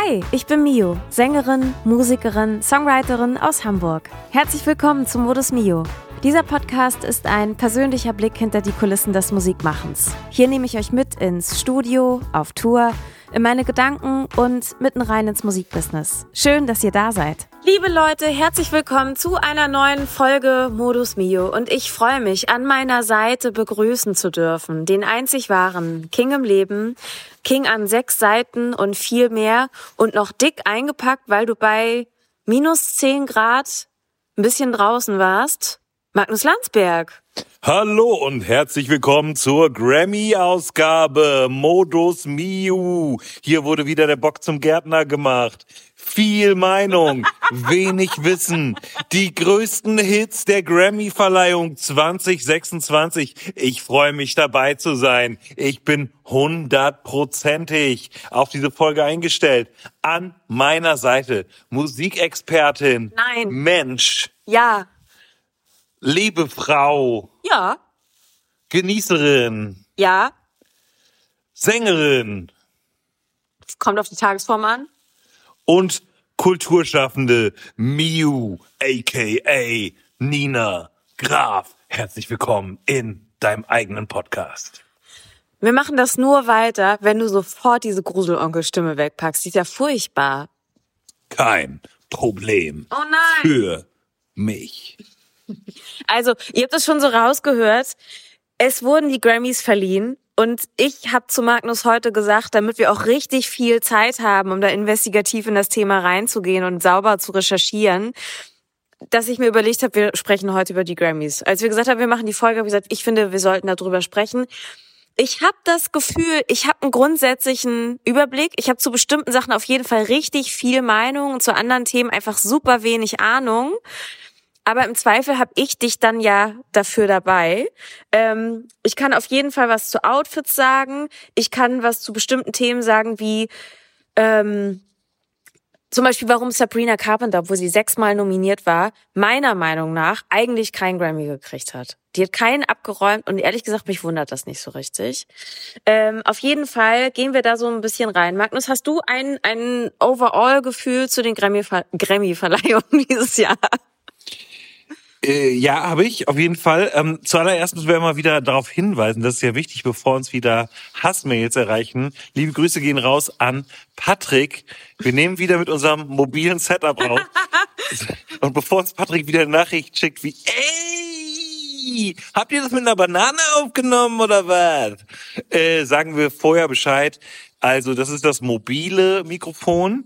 Hi, ich bin Mio, Sängerin, Musikerin, Songwriterin aus Hamburg. Herzlich willkommen zu Modus Mio. Dieser Podcast ist ein persönlicher Blick hinter die Kulissen des Musikmachens. Hier nehme ich euch mit ins Studio, auf Tour, in meine Gedanken und mitten rein ins Musikbusiness. Schön, dass ihr da seid. Liebe Leute, herzlich willkommen zu einer neuen Folge Modus Mio. Und ich freue mich, an meiner Seite begrüßen zu dürfen den einzig wahren King im Leben, King an 6 Seiten und viel mehr und noch dick eingepackt, weil du bei minus 10 Grad ein bisschen draußen warst. Magnus Landsberg. Hallo und herzlich willkommen zur Grammy-Ausgabe Modus Mio. Hier wurde wieder der Bock zum Gärtner gemacht. Viel Meinung, wenig Wissen. Die größten Hits der Grammy-Verleihung 2026. Ich freue mich, dabei zu sein. Ich bin 100%ig auf diese Folge eingestellt. An meiner Seite Musikexpertin. Nein. Mensch. Ja. Liebe Frau. Ja. Genießerin. Ja. Sängerin. Kommt auf die Tagesform an. Und Kulturschaffende Miu, a.k.a. Nina Graf. Herzlich willkommen in deinem eigenen Podcast. Wir machen das nur weiter, wenn du sofort diese Gruselonkel-Stimme wegpackst. Die ist ja furchtbar. Kein Problem. Oh nein. Für mich. Also, ihr habt es schon so rausgehört. Es wurden die Grammys verliehen. Und ich habe zu Magnus heute gesagt, damit wir auch richtig viel Zeit haben, um da investigativ in das Thema reinzugehen und sauber zu recherchieren, dass ich mir überlegt habe, wir sprechen heute über die Grammys. Als wir gesagt haben, wir machen die Folge, habe ich gesagt, ich finde, wir sollten darüber sprechen. Ich habe das Gefühl, ich habe einen grundsätzlichen Überblick. Ich habe zu bestimmten Sachen auf jeden Fall richtig viel Meinung und zu anderen Themen einfach super wenig Ahnung. Aber im Zweifel habe ich dich dann ja dafür dabei. Ich kann auf jeden Fall was zu Outfits sagen. Ich kann was zu bestimmten Themen sagen, wie zum Beispiel, warum Sabrina Carpenter, obwohl sie 6-mal nominiert war, meiner Meinung nach eigentlich keinen Grammy gekriegt hat. Die hat keinen abgeräumt und ehrlich gesagt, mich wundert das nicht so richtig. Auf jeden Fall gehen wir da so ein bisschen rein. Magnus, hast du ein Overall-Gefühl zu den Grammy-Verleihungen dieses Jahr? Ja, habe ich, auf jeden Fall. Zuallererst müssen wir mal wieder darauf hinweisen, das ist ja wichtig, bevor uns wieder Hassmails erreichen. Liebe Grüße gehen raus an Patrick. Wir nehmen wieder mit unserem mobilen Setup auf. Und bevor uns Patrick wieder eine Nachricht schickt wie, ey, habt ihr das mit einer Banane aufgenommen oder was? Sagen wir vorher Bescheid. Also das ist das mobile Mikrofon.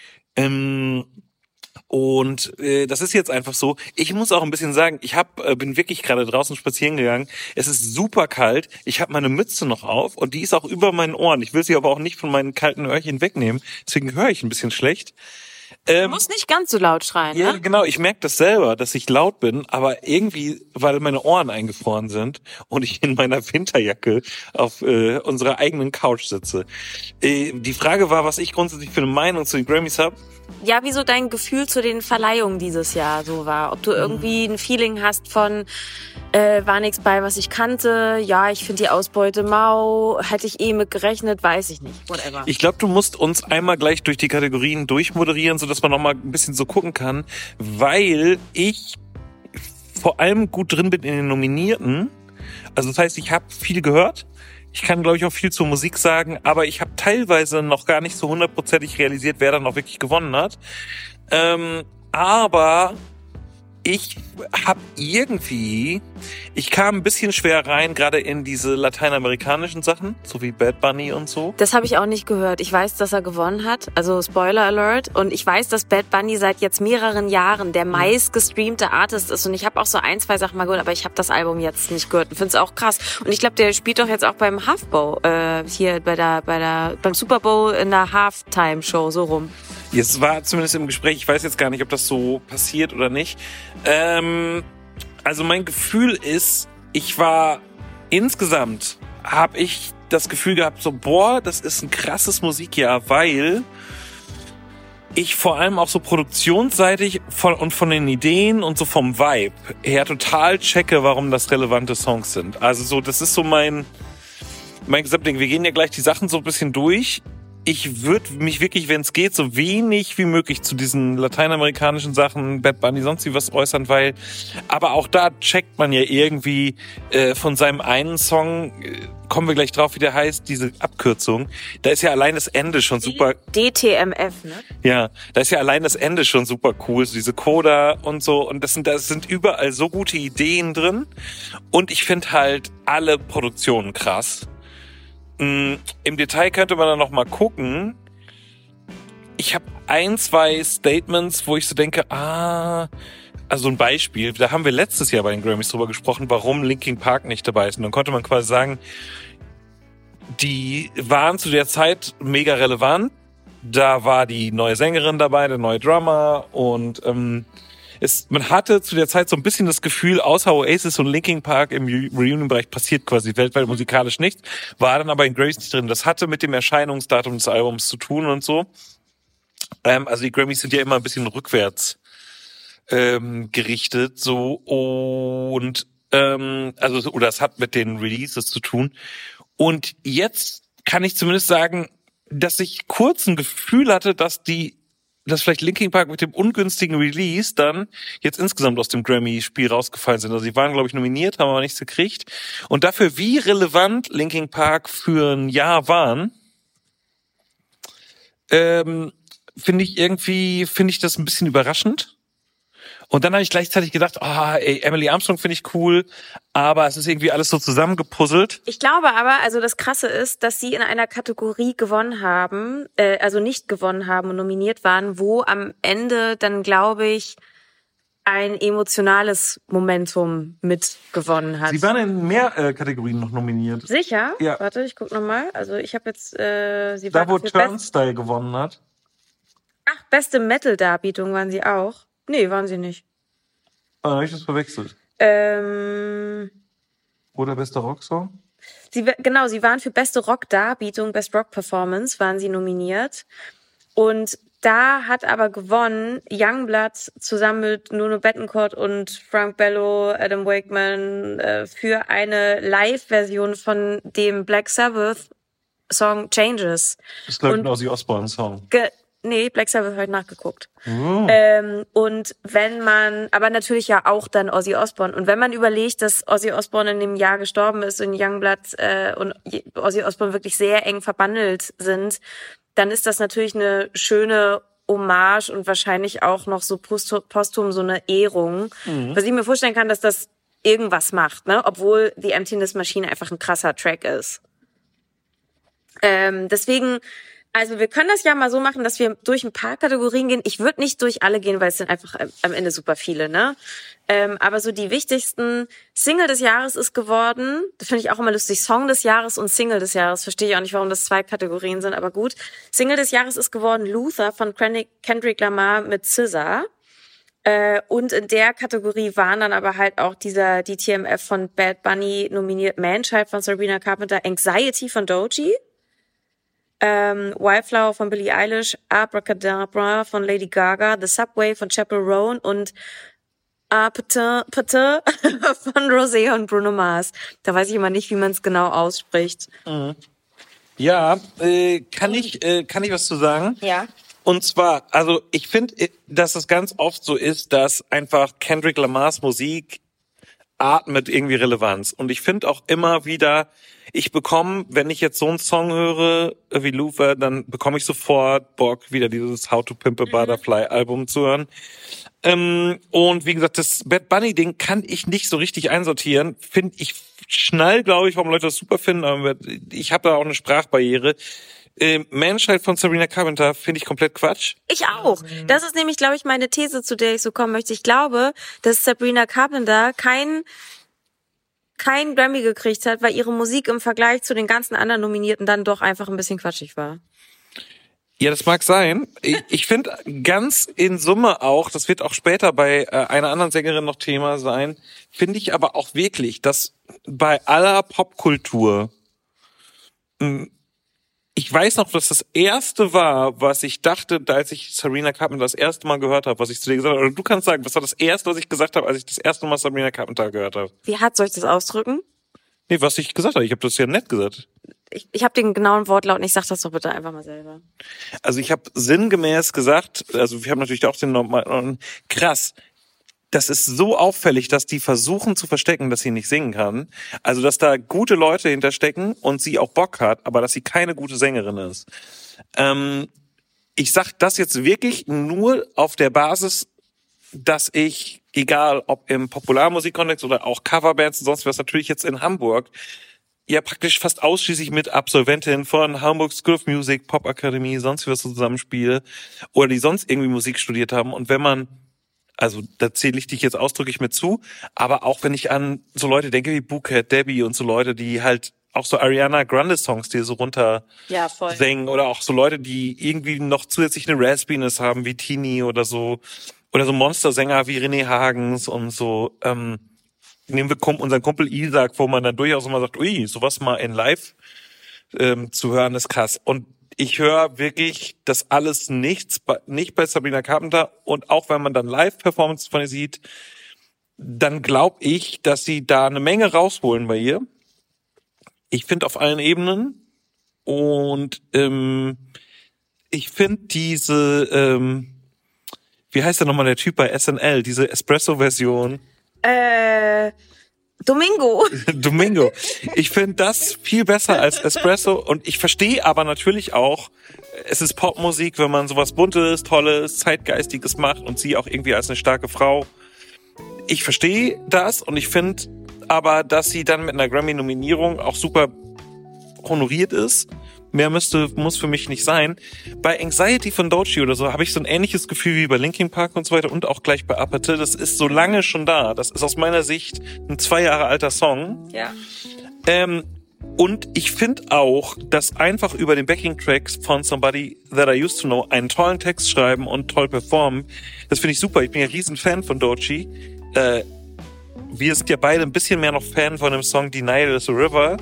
Und das ist jetzt einfach so. Ich muss auch ein bisschen sagen, ich bin wirklich gerade draußen spazieren gegangen. Es ist super kalt. Ich habe meine Mütze noch auf und die ist auch über meinen Ohren. Ich will sie aber auch nicht von meinen kalten Öhrchen wegnehmen. Deswegen höre ich ein bisschen schlecht. Du musst nicht ganz so laut schreien, ja, ne? Genau. Ich merke das selber, dass ich laut bin, aber irgendwie, weil meine Ohren eingefroren sind und ich in meiner Winterjacke auf unserer eigenen Couch sitze. Die Frage war, was ich grundsätzlich für eine Meinung zu den Grammys habe. Ja, wie so dein Gefühl zu den Verleihungen dieses Jahr so war. Ob du irgendwie ein Feeling hast von, war nichts bei, was ich kannte. Ja, ich finde die Ausbeute mau. Hätte ich mit gerechnet, weiß ich nicht. Whatever. Ich glaube, du musst uns einmal gleich durch die Kategorien durchmoderieren, sodass man noch mal ein bisschen so gucken kann, weil ich vor allem gut drin bin in den Nominierten. Also das heißt, ich habe viel gehört. Ich kann, glaube ich, auch viel zur Musik sagen, aber ich habe teilweise noch gar nicht so 100%ig realisiert, wer dann auch wirklich gewonnen hat. Aber ich kam ein bisschen schwer rein, gerade in diese lateinamerikanischen Sachen, so wie Bad Bunny und so. Das habe ich auch nicht gehört. Ich weiß, dass er gewonnen hat, also Spoiler Alert. Und ich weiß, dass Bad Bunny seit jetzt mehreren Jahren der meistgestreamte Artist ist. Und ich habe auch so 1, 2 Sachen mal gehört, aber ich habe das Album jetzt nicht gehört und finde es auch krass. Und ich glaube, der spielt doch jetzt auch beim Half-Bowl, hier beim Super Bowl in der Halftime-Show, so rum. Es war zumindest im Gespräch, ich weiß jetzt gar nicht, ob das so passiert oder nicht. Also mein Gefühl ist, insgesamt habe ich das Gefühl gehabt, so, boah, das ist ein krasses Musikjahr, weil ich vor allem auch so produktionsseitig von den Ideen und so vom Vibe her total checke, warum das relevante Songs sind. Also so, das ist so mein Gesamtding. Wir gehen ja gleich die Sachen so ein bisschen durch. ich würde mich wirklich, wenn es geht, so wenig wie möglich zu diesen lateinamerikanischen Sachen, Bad Bunny, sonst wie was äußern, weil, aber auch da checkt man ja irgendwie von seinem einen Song, kommen wir gleich drauf, wie der heißt, diese Abkürzung, da ist ja allein das Ende schon super. DTMF, ne? Ja, da ist ja allein das Ende schon super cool, so diese Coda und so, und das sind überall so gute Ideen drin, und ich finde halt alle Produktionen krass. Im Detail könnte man dann noch mal gucken. Ich habe 2 Statements, wo ich so denke, also ein Beispiel, da haben wir letztes Jahr bei den Grammys drüber gesprochen, warum Linkin Park nicht dabei ist. Und dann konnte man quasi sagen, die waren zu der Zeit mega relevant. Da war die neue Sängerin dabei, der neue Drummer, und man hatte zu der Zeit so ein bisschen das Gefühl, außer Oasis und Linkin Park im Reunion-Bereich passiert quasi weltweit musikalisch nichts, war dann aber in Grammys nicht drin. Das hatte mit dem Erscheinungsdatum des Albums zu tun und so. Also die Grammys sind ja immer ein bisschen rückwärts gerichtet, so, und oder es hat mit den Releases zu tun. Und jetzt kann ich zumindest sagen, dass ich kurz ein Gefühl hatte, dass vielleicht Linkin Park mit dem ungünstigen Release dann jetzt insgesamt aus dem Grammy-Spiel rausgefallen sind. Also sie waren, glaube ich, nominiert, haben aber nichts gekriegt. Und dafür, wie relevant Linkin Park für ein Jahr waren, finde ich das ein bisschen überraschend. Und dann habe ich gleichzeitig gedacht, Emily Armstrong finde ich cool, aber es ist irgendwie alles so zusammengepuzzelt. Ich glaube aber, also das Krasse ist, dass sie in einer Kategorie gewonnen haben, also nicht gewonnen haben und nominiert waren, wo am Ende dann, glaube ich, ein emotionales Momentum mitgewonnen hat. Sie waren in mehr Kategorien noch nominiert. Sicher? Ja. Warte, ich guck nochmal. Also ich habe jetzt... da, wo Turnstile gewonnen hat. Ach, beste Metal-Darbietung waren sie auch. Nee, waren sie nicht. Ah, habe ich das verwechselt. Oder bester Rocksong? Sie waren für beste Rock-Darbietung, Best Rock Performance waren sie nominiert. Und da hat aber gewonnen Youngblood zusammen mit Nuno Bettencourt und Frank Bello, Adam Wakeman für eine Live-Version von dem Black Sabbath Song Changes. Das ist, glaube ich, ein Ozzy Osbourne Song. Nee, Black Sabbath habe ich nachgeguckt. Und wenn man, aber natürlich ja auch dann Ozzy Osbourne. Und wenn man überlegt, dass Ozzy Osbourne in dem Jahr gestorben ist und Youngblood und Ozzy Osbourne wirklich sehr eng verbandelt sind, dann ist das natürlich eine schöne Hommage und wahrscheinlich auch noch so posthum so eine Ehrung. Was ich mir vorstellen kann, dass das irgendwas macht, ne? Obwohl The Emptiness Machine einfach ein krasser Track ist. Deswegen, also wir können das ja mal so machen, dass wir durch ein paar Kategorien gehen. Ich würde nicht durch alle gehen, weil es sind einfach am Ende super viele, ne? Aber so die wichtigsten: Single des Jahres ist geworden. Das finde ich auch immer lustig. Song des Jahres und Single des Jahres. Verstehe ich auch nicht, warum das 2 Kategorien sind, aber gut. Single des Jahres ist geworden Luther von Kendrick Lamar mit SZA. Und in der Kategorie waren dann aber halt auch die TMF von Bad Bunny nominiert, Manchild von Sabrina Carpenter, Anxiety von Doechii, Wildflower von Billie Eilish, Abracadabra von Lady Gaga, The Subway von Chappell Roan und Patin von Rosé und Bruno Mars. Da weiß ich immer nicht, wie man es genau ausspricht. Ja, kann ich was zu sagen? Ja. Und zwar, also ich finde, dass es ganz oft so ist, dass einfach Kendrick Lamars Musik atmet irgendwie Relevanz. Und ich finde auch immer wieder, ich bekomme, wenn ich jetzt so einen Song höre wie Luther, dann bekomme ich sofort Bock, wieder dieses How to Pimp a Butterfly Album zu hören. Und wie gesagt, das Bad Bunny Ding kann ich nicht so richtig einsortieren. Ich schnall, glaube ich, warum Leute das super finden, aber ich habe da auch eine Sprachbarriere. Manchild von Sabrina Carpenter finde ich komplett Quatsch. Ich auch. Das ist nämlich, glaube ich, meine These, zu der ich so kommen möchte. Ich glaube, dass Sabrina Carpenter kein Grammy gekriegt hat, weil ihre Musik im Vergleich zu den ganzen anderen Nominierten dann doch einfach ein bisschen quatschig war. Ja, das mag sein. Ich finde ganz in Summe auch, das wird auch später bei einer anderen Sängerin noch Thema sein, finde ich aber auch wirklich, dass bei aller Popkultur, ich weiß noch, dass das erste war, was ich dachte, als ich Sabrina Carpenter das erste Mal gehört habe, was ich zu dir gesagt habe. Oder du kannst sagen, was war das erste, was ich gesagt habe, als ich das erste Mal Sabrina Carpenter gehört habe? Soll ich das ausdrücken? Nee, was ich gesagt habe. Ich habe das ja nett gesagt. ich habe den genauen Wortlaut nicht, sag das doch bitte einfach mal selber. Also ich habe sinngemäß gesagt, also wir haben natürlich auch den normalen, krass, das ist so auffällig, dass die versuchen zu verstecken, dass sie nicht singen kann. Also dass da gute Leute hinterstecken und sie auch Bock hat, aber dass sie keine gute Sängerin ist. Ich sag das jetzt wirklich nur auf der Basis, dass ich, egal ob im Popularmusikkontext oder auch Coverbands und sonst was, natürlich jetzt in Hamburg, ja praktisch fast ausschließlich mit Absolventinnen von Hamburg School of Music, Popakademie, sonst was zusammenspiele oder die sonst irgendwie Musik studiert haben. Und wenn man, also da zähle ich dich jetzt ausdrücklich mit zu, aber auch wenn ich an so Leute denke wie Buket, Debbie und so Leute, die halt auch so Ariana Grande Songs, die so runter singen oder auch so Leute, die irgendwie noch zusätzlich eine Raspiness haben wie Tini oder so Monstersänger wie René Hagens und so. Nehmen wir unseren Kumpel Isaac, wo man dann durchaus immer sagt, ui, sowas mal in live zu hören ist krass. Und ich höre wirklich das alles nicht bei Sabrina Carpenter. Und auch wenn man dann Live-Performance von ihr sieht, dann glaube ich, dass sie da eine Menge rausholen bei ihr. Ich finde auf allen Ebenen. Und ich finde diese, wie heißt der nochmal der Typ bei SNL, diese Espresso-Version? Domingo. Domingo. Ich finde das viel besser als Espresso und ich verstehe aber natürlich auch, es ist Popmusik, wenn man sowas Buntes, Tolles, Zeitgeistiges macht und sie auch irgendwie als eine starke Frau. Ich verstehe das und ich finde aber, dass sie dann mit einer Grammy-Nominierung auch super honoriert ist. Mehr muss für mich nicht sein. Bei Anxiety von Doechii oder so habe ich so ein ähnliches Gefühl wie bei Linkin Park und so weiter und auch gleich bei Apathy. Das ist so lange schon da. Das ist aus meiner Sicht ein 2 Jahre alter Song. Ja. Und ich finde auch, dass einfach über den Backing-Tracks von Somebody That I Used to Know einen tollen Text schreiben und toll performen, das finde ich super. Ich bin ja riesen Fan von Doechii. Wir sind ja beide ein bisschen mehr noch Fan von dem Song Denial is a River.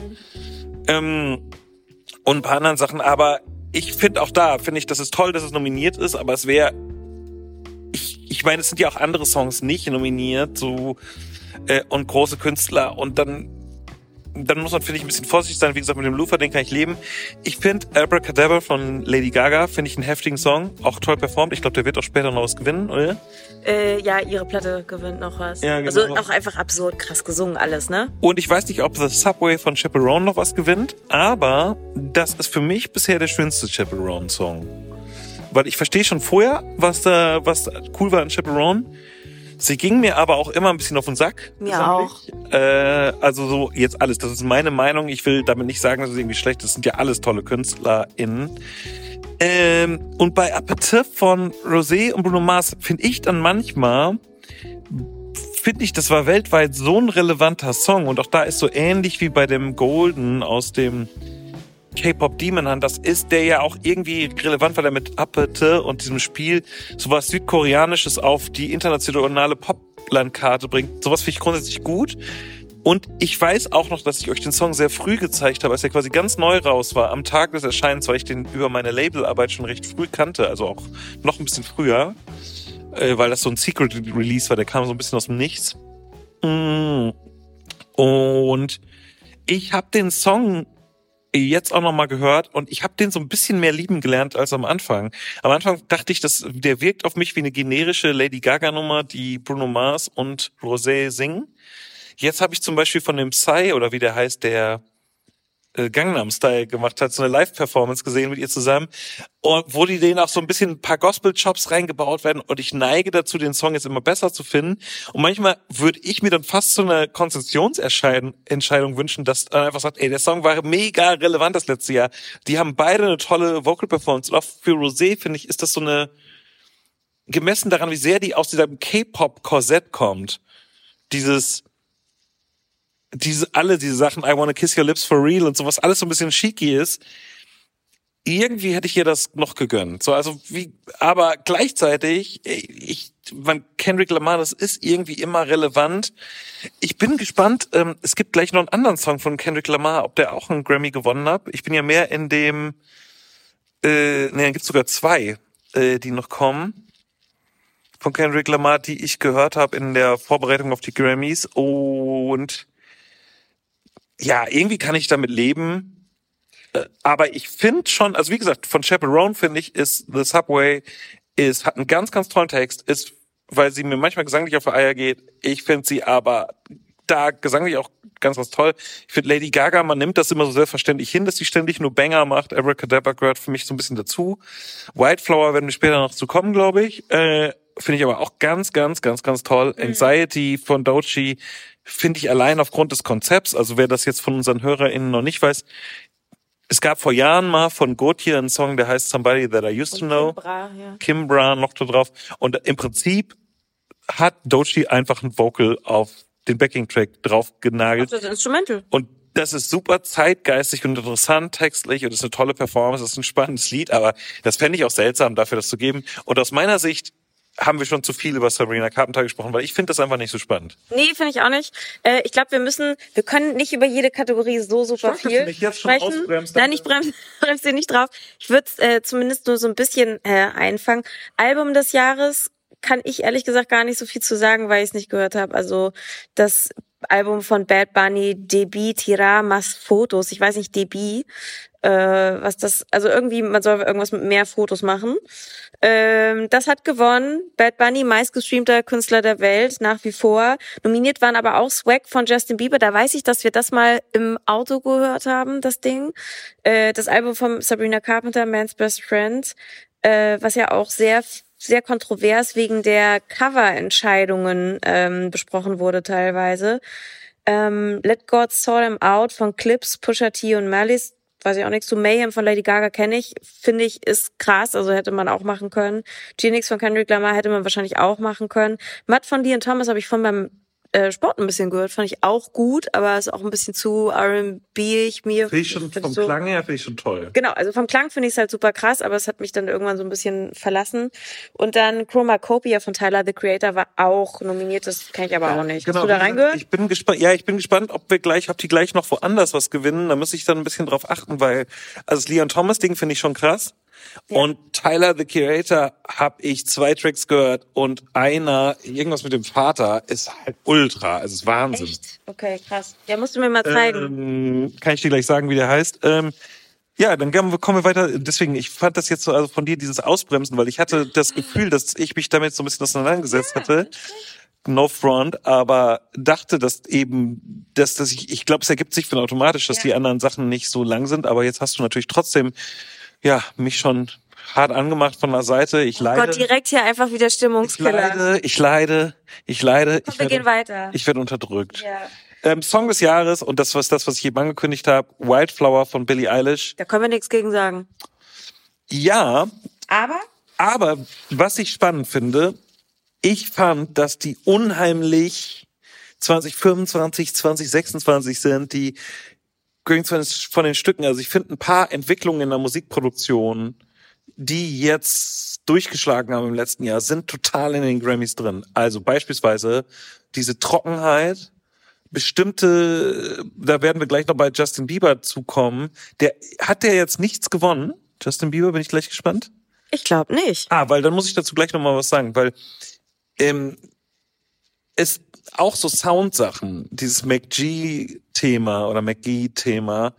Und ein paar anderen Sachen, aber ich finde auch finde ich, das ist toll, dass es nominiert ist, aber es wäre, ich meine, es sind ja auch andere Songs nicht nominiert, so, und große Künstler und dann muss man, finde ich, ein bisschen vorsichtig sein. Wie gesagt, mit dem Luther, den kann ich leben. Ich finde Abracadabra von Lady Gaga, finde ich einen heftigen Song, auch toll performt. Ich glaube, der wird auch später noch was gewinnen, oder? Ja, ihre Platte gewinnt noch was. Ja, genau. Also auch einfach absurd krass gesungen alles, ne? Und ich weiß nicht, ob The Subway von Chaperone noch was gewinnt, aber das ist für mich bisher der schönste Chaperone-Song. Weil ich verstehe schon vorher, was cool war an Chaperone. Sie ging mir aber auch immer ein bisschen auf den Sack. Mir auch. Also so jetzt alles, das ist meine Meinung. Ich will damit nicht sagen, dass es irgendwie schlecht ist. Das sind ja alles tolle KünstlerInnen. Und bei Apathy von Rosé und Bruno Mars finde ich dann manchmal, das war weltweit so ein relevanter Song. Und auch da ist so ähnlich wie bei dem Golden aus dem K-Pop Demon Hunt, das ist der ja auch irgendwie relevant, weil er mit Apathy und diesem Spiel sowas Südkoreanisches auf die internationale Poplandkarte bringt. Sowas finde ich grundsätzlich gut. Und ich weiß auch noch, dass ich euch den Song sehr früh gezeigt habe, als er quasi ganz neu raus war, am Tag des Erscheinens, weil ich den über meine Labelarbeit schon recht früh kannte, also auch noch ein bisschen früher, weil das so ein Secret Release war, der kam so ein bisschen aus dem Nichts. Und ich habe den Song jetzt auch nochmal gehört und ich habe den so ein bisschen mehr lieben gelernt als am Anfang. Am Anfang dachte ich, der wirkt auf mich wie eine generische Lady Gaga Nummer, die Bruno Mars und Rosé singen. Jetzt habe ich zum Beispiel von dem Psy, oder wie der heißt, der Gangnam Style gemacht hat, so eine Live-Performance gesehen mit ihr zusammen, und wo die denen auch so ein bisschen ein paar Gospel-Chops reingebaut werden, und ich neige dazu, den Song jetzt immer besser zu finden, und manchmal würde ich mir dann fast so eine Konzessionsentscheidung wünschen, dass dann einfach sagt, ey, der Song war mega relevant das letzte Jahr, die haben beide eine tolle Vocal-Performance, und auch für Rosé, finde ich, ist das so eine, gemessen daran, wie sehr die aus diesem K-Pop-Korsett kommt, diese Sachen, I Wanna Kiss Your Lips for Real und sowas, alles so ein bisschen cheeky ist. Irgendwie hätte ich ihr das noch gegönnt. So, aber gleichzeitig, Kendrick Lamar, das ist irgendwie immer relevant. Ich bin gespannt, es gibt gleich noch einen anderen Song von Kendrick Lamar, ob der auch einen Grammy gewonnen hat. Ich bin ja mehr in dem, dann gibt's sogar 2, die noch kommen. Von Kendrick Lamar, die ich gehört habe in der Vorbereitung auf die Grammys, und ja, irgendwie kann ich damit leben. Aber ich finde schon, also wie gesagt, von Chaperone finde ich, ist The Subway hat einen ganz, ganz tollen Text, ist, weil sie mir manchmal gesanglich auf die Eier geht. Ich finde sie aber da gesanglich auch ganz, ganz toll. Ich finde Lady Gaga, man nimmt das immer so selbstverständlich hin, dass sie ständig nur Banger macht. Abracadabra gehört für mich so ein bisschen dazu. Wildflower werden wir später noch zu kommen, glaube ich. Finde ich aber auch ganz, ganz, ganz, ganz toll. Anxiety von Doechii finde ich allein aufgrund des Konzepts, also wer das jetzt von unseren HörerInnen noch nicht weiß, es gab vor Jahren mal von Gotye einen Song, der heißt Somebody That I Used to Know. Kimbra noch da drauf. Und im Prinzip hat Doechii einfach ein Vocal auf den Backing-Track drauf genagelt. Das ist Instrumental. Und das ist super zeitgeistig und interessant textlich und ist eine tolle Performance, das ist ein spannendes Lied, aber das fände ich auch seltsam, dafür das zu geben. Und aus meiner Sicht haben wir schon zu viel über Sabrina Carpenter gesprochen, weil ich finde das einfach nicht so spannend. Nee, finde ich auch nicht. Ich glaube, wir können nicht über jede Kategorie so super viel sprechen. Nein, ich bremse dir nicht drauf. Ich würde zumindest nur so ein bisschen einfangen. Album des Jahres kann ich ehrlich gesagt gar nicht so viel zu sagen, weil ich es nicht gehört habe. Also das Album von Bad Bunny, Debi, Tira, Mas Fotos, ich weiß nicht, Debi, was das, also irgendwie, man soll irgendwas mit mehr Fotos machen. Das hat gewonnen. Bad Bunny, meistgestreamter Künstler der Welt, nach wie vor. Nominiert waren aber auch Swag von Justin Bieber. Da weiß ich, dass wir das mal im Auto gehört haben, das Ding. Das Album von Sabrina Carpenter, Man's Best Friend, was ja auch sehr kontrovers wegen der Coverentscheidungen besprochen wurde teilweise. Let God Sort Them Out von Clips, Pusha T und Malice, weiß ich auch nichts zu. Mayhem von Lady Gaga kenne ich, finde ich, ist krass, also hätte man auch machen können. Genix von Kendrick Lamar hätte man wahrscheinlich auch machen können. Matt von Leon Thomas habe ich von beim Sport ein bisschen gehört, fand ich auch gut, aber ist auch ein bisschen zu R&B-ig mir. Finde ich schon vom Klang her, finde ich schon toll. Genau, also vom Klang finde ich es halt super krass, aber es hat mich dann irgendwann so ein bisschen verlassen. Und dann Chromacopia von Tyler, the Creator, war auch nominiert, das kenne ich aber auch nicht. Genau, hast du da reingehört? Ich bin gespannt, ob die gleich noch woanders was gewinnen. Da muss ich dann ein bisschen drauf achten, weil, also das Leon Thomas Ding finde ich schon krass. Ja. Und Tyler, the Creator, habe ich 2 Tracks gehört und einer, irgendwas mit dem Vater, ist halt ultra, also ist Wahnsinn. Echt? Okay, krass. Ja, musst du mir mal zeigen. Kann ich dir gleich sagen, wie der heißt. Ja, dann kommen wir weiter. Deswegen, ich fand das jetzt so, also von dir dieses Ausbremsen, weil ich hatte das Gefühl, dass ich mich damit so ein bisschen auseinandergesetzt hatte. No front, aber dachte, dass ich glaube, es ergibt sich von automatisch, dass die anderen Sachen nicht so lang sind, aber jetzt hast du natürlich trotzdem mich schon hart angemacht von der Seite. Ich leide. Gott, direkt hier einfach wieder Stimmungskiller. Ich leide. Komm, wir gehen weiter. Ich werde unterdrückt. Ja. Song des Jahres, und das was ich eben angekündigt habe, Wildflower von Billie Eilish. Da können wir nichts gegen sagen. Ja. Aber was ich spannend finde, ich fand, dass die unheimlich 2025, 2026 sind, die von den Stücken, also ich finde ein paar Entwicklungen in der Musikproduktion, die jetzt durchgeschlagen haben im letzten Jahr, sind total in den Grammys drin. Also beispielsweise diese Trockenheit, da werden wir gleich noch bei Justin Bieber zukommen. Hat der jetzt nichts gewonnen? Justin Bieber, bin ich gleich gespannt? Ich glaube nicht. Weil dann muss ich dazu gleich noch mal was sagen, weil es auch so Soundsachen, dieses McG-Thema oder McGee-Thema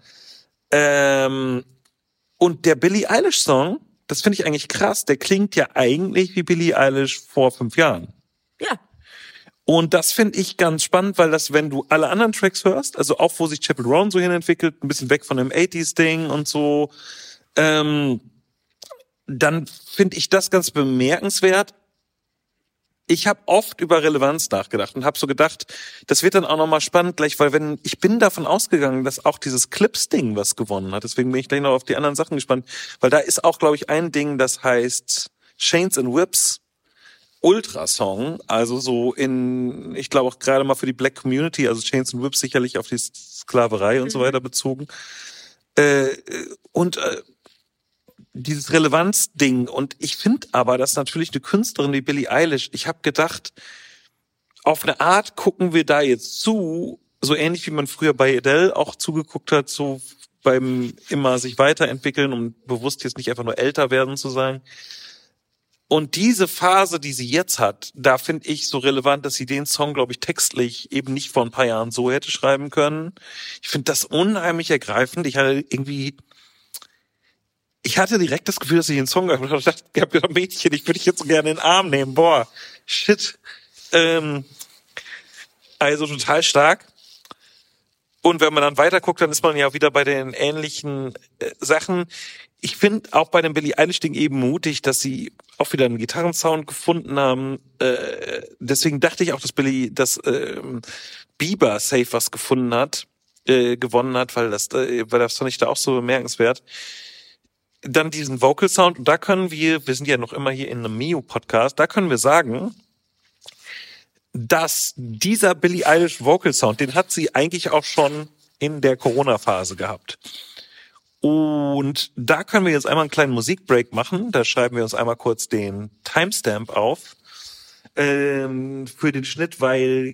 und der Billie Eilish-Song, das finde ich eigentlich krass, der klingt ja eigentlich wie Billie Eilish vor 5 Jahren. Ja. Und das finde ich ganz spannend, weil das, wenn du alle anderen Tracks hörst, also auch wo sich Chaperone so hin entwickelt, ein bisschen weg von dem 80s-Ding und so, dann finde ich das ganz bemerkenswert. Ich habe oft über Relevanz nachgedacht und habe so gedacht, das wird dann auch nochmal spannend gleich, weil ich bin davon ausgegangen, dass auch dieses Clips-Ding was gewonnen hat. Deswegen bin ich gleich noch auf die anderen Sachen gespannt, weil da ist auch, glaube ich, ein Ding, das heißt Chains and Whips Ultrasong, also so ich glaube auch gerade mal für die Black Community, also Chains and Whips sicherlich auf die Sklaverei und so weiter bezogen. Dieses Relevanzding. Und ich finde aber, dass natürlich eine Künstlerin wie Billie Eilish, ich habe gedacht, auf eine Art gucken wir da jetzt zu, so ähnlich wie man früher bei Adele auch zugeguckt hat, so beim immer sich weiterentwickeln, um bewusst jetzt nicht einfach nur älter werden zu sein. Und diese Phase, die sie jetzt hat, da finde ich so relevant, dass sie den Song, glaube ich, textlich eben nicht vor ein paar Jahren so hätte schreiben können. Ich finde das unheimlich ergreifend. Ich hatte irgendwie ich hatte direkt das Gefühl, dass ich den Song gehört habe. Ich dachte, Mädchen, ich würde dich jetzt so gerne in den Arm nehmen. Boah, shit. Also total stark. Und wenn man dann weiter guckt, dann ist man ja wieder bei den ähnlichen Sachen. Ich finde auch bei dem Billie Eilish-Ding eben mutig, dass sie auch wieder einen Gitarrensound gefunden haben. Deswegen dachte ich auch, dass Bieber safe was gewonnen hat, weil das fand ich da auch so bemerkenswert. Dann diesen Vocal Sound, und da können wir sind ja noch immer hier in einem Mio-Podcast, da können wir sagen, dass dieser Billie Eilish Vocal Sound, den hat sie eigentlich auch schon in der Corona-Phase gehabt. Und da können wir jetzt einmal einen kleinen Musikbreak machen. Da schreiben wir uns einmal kurz den Timestamp auf für den Schnitt, weil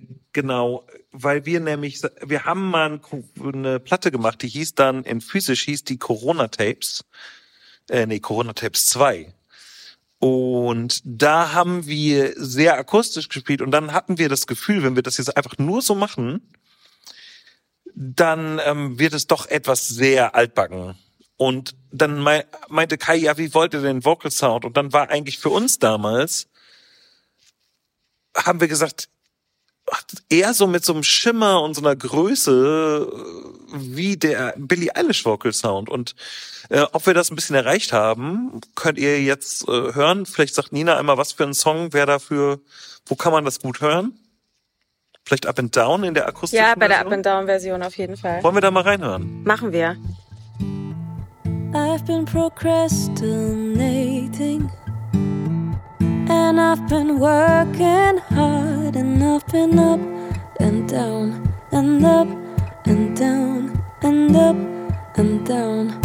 wir haben mal eine Platte gemacht, die hieß dann hieß die Corona Tapes. Corona Tapes 2. Und da haben wir sehr akustisch gespielt und dann hatten wir das Gefühl, wenn wir das jetzt einfach nur so machen, dann wird es doch etwas sehr altbacken. Und dann meinte Kai, ja, wie wollt ihr den Vocal Sound? Und dann war eigentlich für uns damals, haben wir gesagt, eher so mit so einem Schimmer und so einer Größe wie der Billie Eilish Vocal Sound. Und ob wir das ein bisschen erreicht haben, könnt ihr jetzt hören. Vielleicht sagt Nina einmal, was für ein Song wäre dafür, wo kann man das gut hören? Vielleicht Up and Down in der akustischen Version? Ja, bei der Up and Down Version auf jeden Fall. Wollen wir da mal reinhören? Machen wir. I've been procrastinating and I've been working hard and I've been up and down and up and down and up and down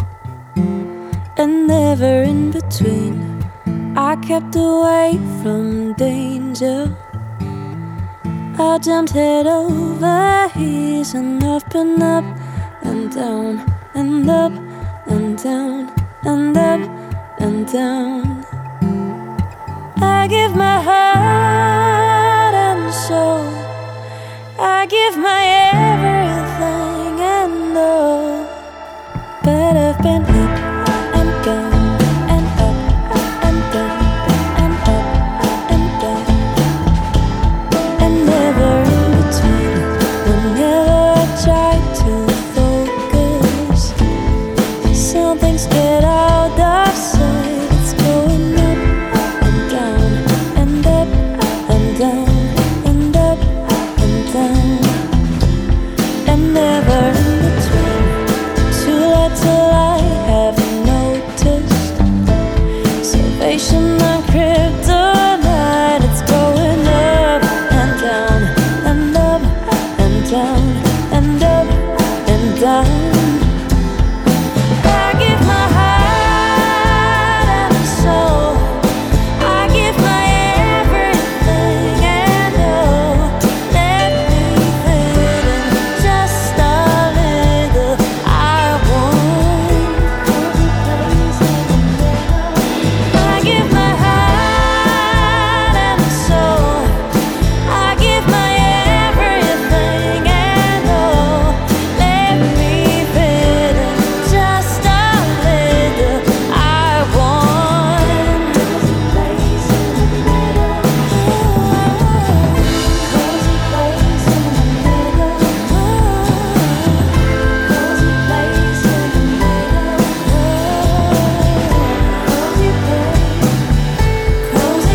and never in between. I kept away from danger. I jumped head over heels and I've been up and down and up and down and up and down. I give my heart and soul. I give my everything and all. But I've been up and down and up and down and up and down and never in between. Whenever I try to focus, some things get out of sight. It's going up and down and up and down and up and down and never in between. Too late till I have noticed salvation and kryptonite. It's going up and down and up and down and up and down. I give my heart and soul. I give my everything and all. Let me fit in just a little. I want. I give my heart and soul. I give my everything and all. Let me fit in just a little. I want. Cozy place in the middle. Cozy place in the middle. Cozy place in the middle. Cozy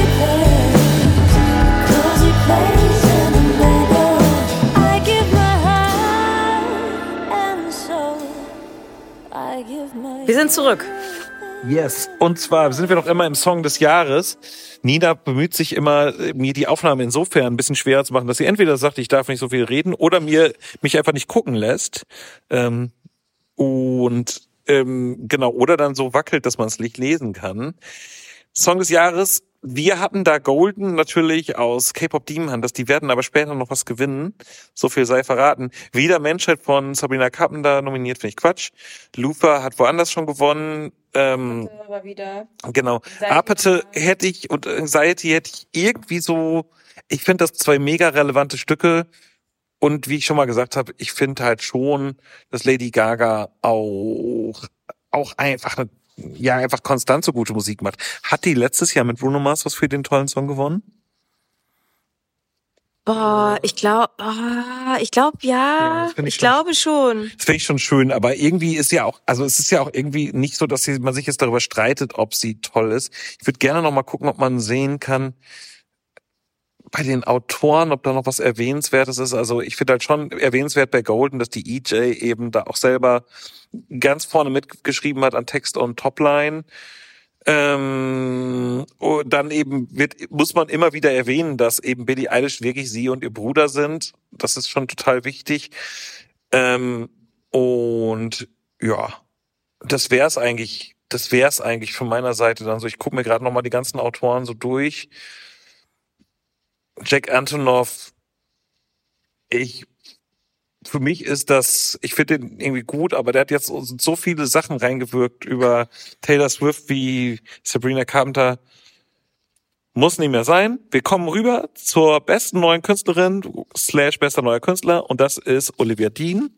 place in the middle. I give my heart and soul. I give my. Wir sind zurück. Yes. Und zwar sind wir noch immer im Song des Jahres. Nina bemüht sich immer, mir die Aufnahme insofern ein bisschen schwerer zu machen, dass sie entweder sagt, ich darf nicht so viel reden, oder mich einfach nicht gucken lässt. Genau, oder dann so wackelt, dass man es nicht lesen kann. Song des Jahres. Wir hatten da Golden natürlich aus K-Pop Demon Hunters, die werden aber später noch was gewinnen. So viel sei verraten. Wieder Menschheit von Sabrina Carpenter nominiert, finde ich Quatsch. Luther hat woanders schon gewonnen. Aber wieder. Genau. Apathy hätte ich und Anxiety hätte ich irgendwie so, ich finde das zwei mega relevante Stücke. Und wie ich schon mal gesagt habe, ich finde halt schon, dass Lady Gaga auch einfach eine ja einfach konstant so gute Musik macht. Hat die letztes Jahr mit Bruno Mars was für den tollen Song gewonnen? Boah, ich glaube, ja. das find Ich glaube schon. Das finde ich schon schön, aber irgendwie ist ja auch, also es ist ja auch irgendwie nicht so, dass man sich jetzt darüber streitet, ob sie toll ist. Ich würde gerne noch mal gucken, ob man sehen kann, bei den Autoren, ob da noch was Erwähnenswertes ist. Also ich finde halt schon erwähnenswert bei Golden, dass die EJ eben da auch selber ganz vorne mitgeschrieben hat an Text und Topline. Und dann eben muss man immer wieder erwähnen, dass eben Billie Eilish wirklich sie und ihr Bruder sind. Das ist schon total wichtig. Und ja, das wär's eigentlich von meiner Seite dann so. Ich gucke mir gerade nochmal die ganzen Autoren so durch. Jack Antonoff, für mich ist das, ich finde den irgendwie gut, aber der hat jetzt so viele Sachen reingewirkt über Taylor Swift wie Sabrina Carpenter. Muss nicht mehr sein. Wir kommen rüber zur besten neuen Künstlerin / bester neuer Künstler und das ist Olivia Dean.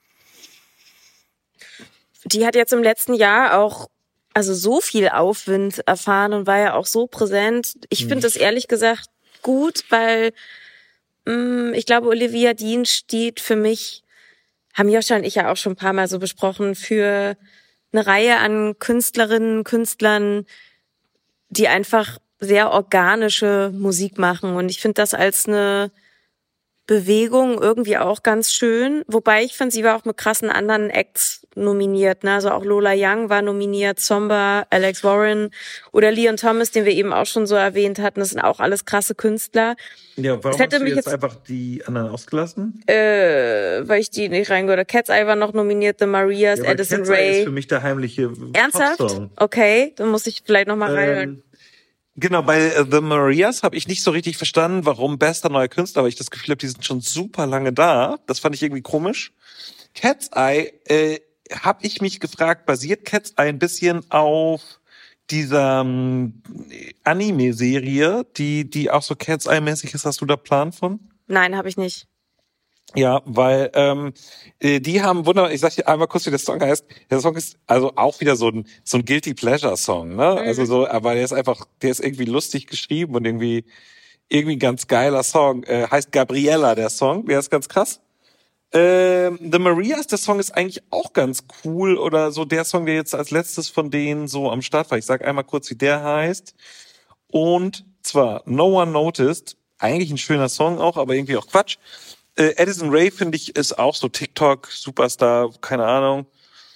Die hat jetzt im letzten Jahr auch so viel Aufwind erfahren und war ja auch so präsent. Ich finde das ehrlich gesagt gut, weil ich glaube, Olivia Dean steht für mich, haben Joscha und ich ja auch schon ein paar Mal so besprochen, für eine Reihe an Künstlerinnen, Künstlern, die einfach sehr organische Musik machen. Und ich finde das als eine Bewegung irgendwie auch ganz schön. Wobei ich finde, sie war auch mit krassen anderen Acts nominiert. Ne? Also auch Lola Young war nominiert, Zomba, Alex Warren oder Leon Thomas, den wir eben auch schon so erwähnt hatten. Das sind auch alles krasse Künstler. Ja, warum hast du jetzt einfach die anderen ausgelassen? Weil ich die nicht reingehört. Cat's Eye war noch nominiert, The Marias, ja, Addison Cat's Rae. Eye ist für mich der heimliche Ernsthaft? Popsong. Okay, dann muss ich vielleicht noch mal reinhören. Genau, bei The Marias habe ich nicht so richtig verstanden, warum bester neuer Künstler, weil ich das Gefühl habe, die sind schon super lange da. Das fand ich irgendwie komisch. Cat's Eye, habe ich mich gefragt, basiert Cat's Eye ein bisschen auf dieser Anime-Serie, die auch so Cat's Eye-mäßig ist? Hast du da Plan von? Nein, habe ich nicht. Ja, weil die haben wunderbar, ich sag dir einmal kurz, wie der Song heißt. Der Song ist also auch wieder so ein Guilty Pleasure Song, ne? Also so, aber der ist irgendwie lustig geschrieben und irgendwie ein ganz geiler Song. Heißt Gabriella, der Song, der ist ganz krass. The Marias, der Song ist eigentlich auch ganz cool oder so der Song, der jetzt als letztes von denen so am Start war. Ich sag einmal kurz, wie der heißt. Und zwar No One Noticed, eigentlich ein schöner Song auch, aber irgendwie auch Quatsch. Addison Rae, finde ich, ist auch so TikTok, Superstar, keine Ahnung.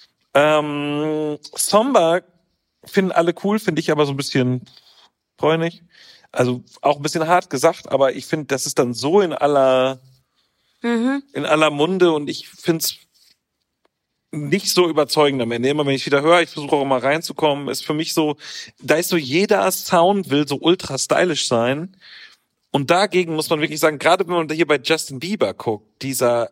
Zomba finden alle cool, finde ich aber so ein bisschen bräunig. Also auch ein bisschen hart gesagt, aber ich finde, das ist dann so in aller Munde und ich finde es nicht so überzeugend am Ende. Immer wenn ich wieder höre, ich versuche auch mal reinzukommen, ist für mich so, da ist so jeder Sound will so ultra stylisch sein. Und dagegen muss man wirklich sagen, gerade wenn man hier bei Justin Bieber guckt, dieser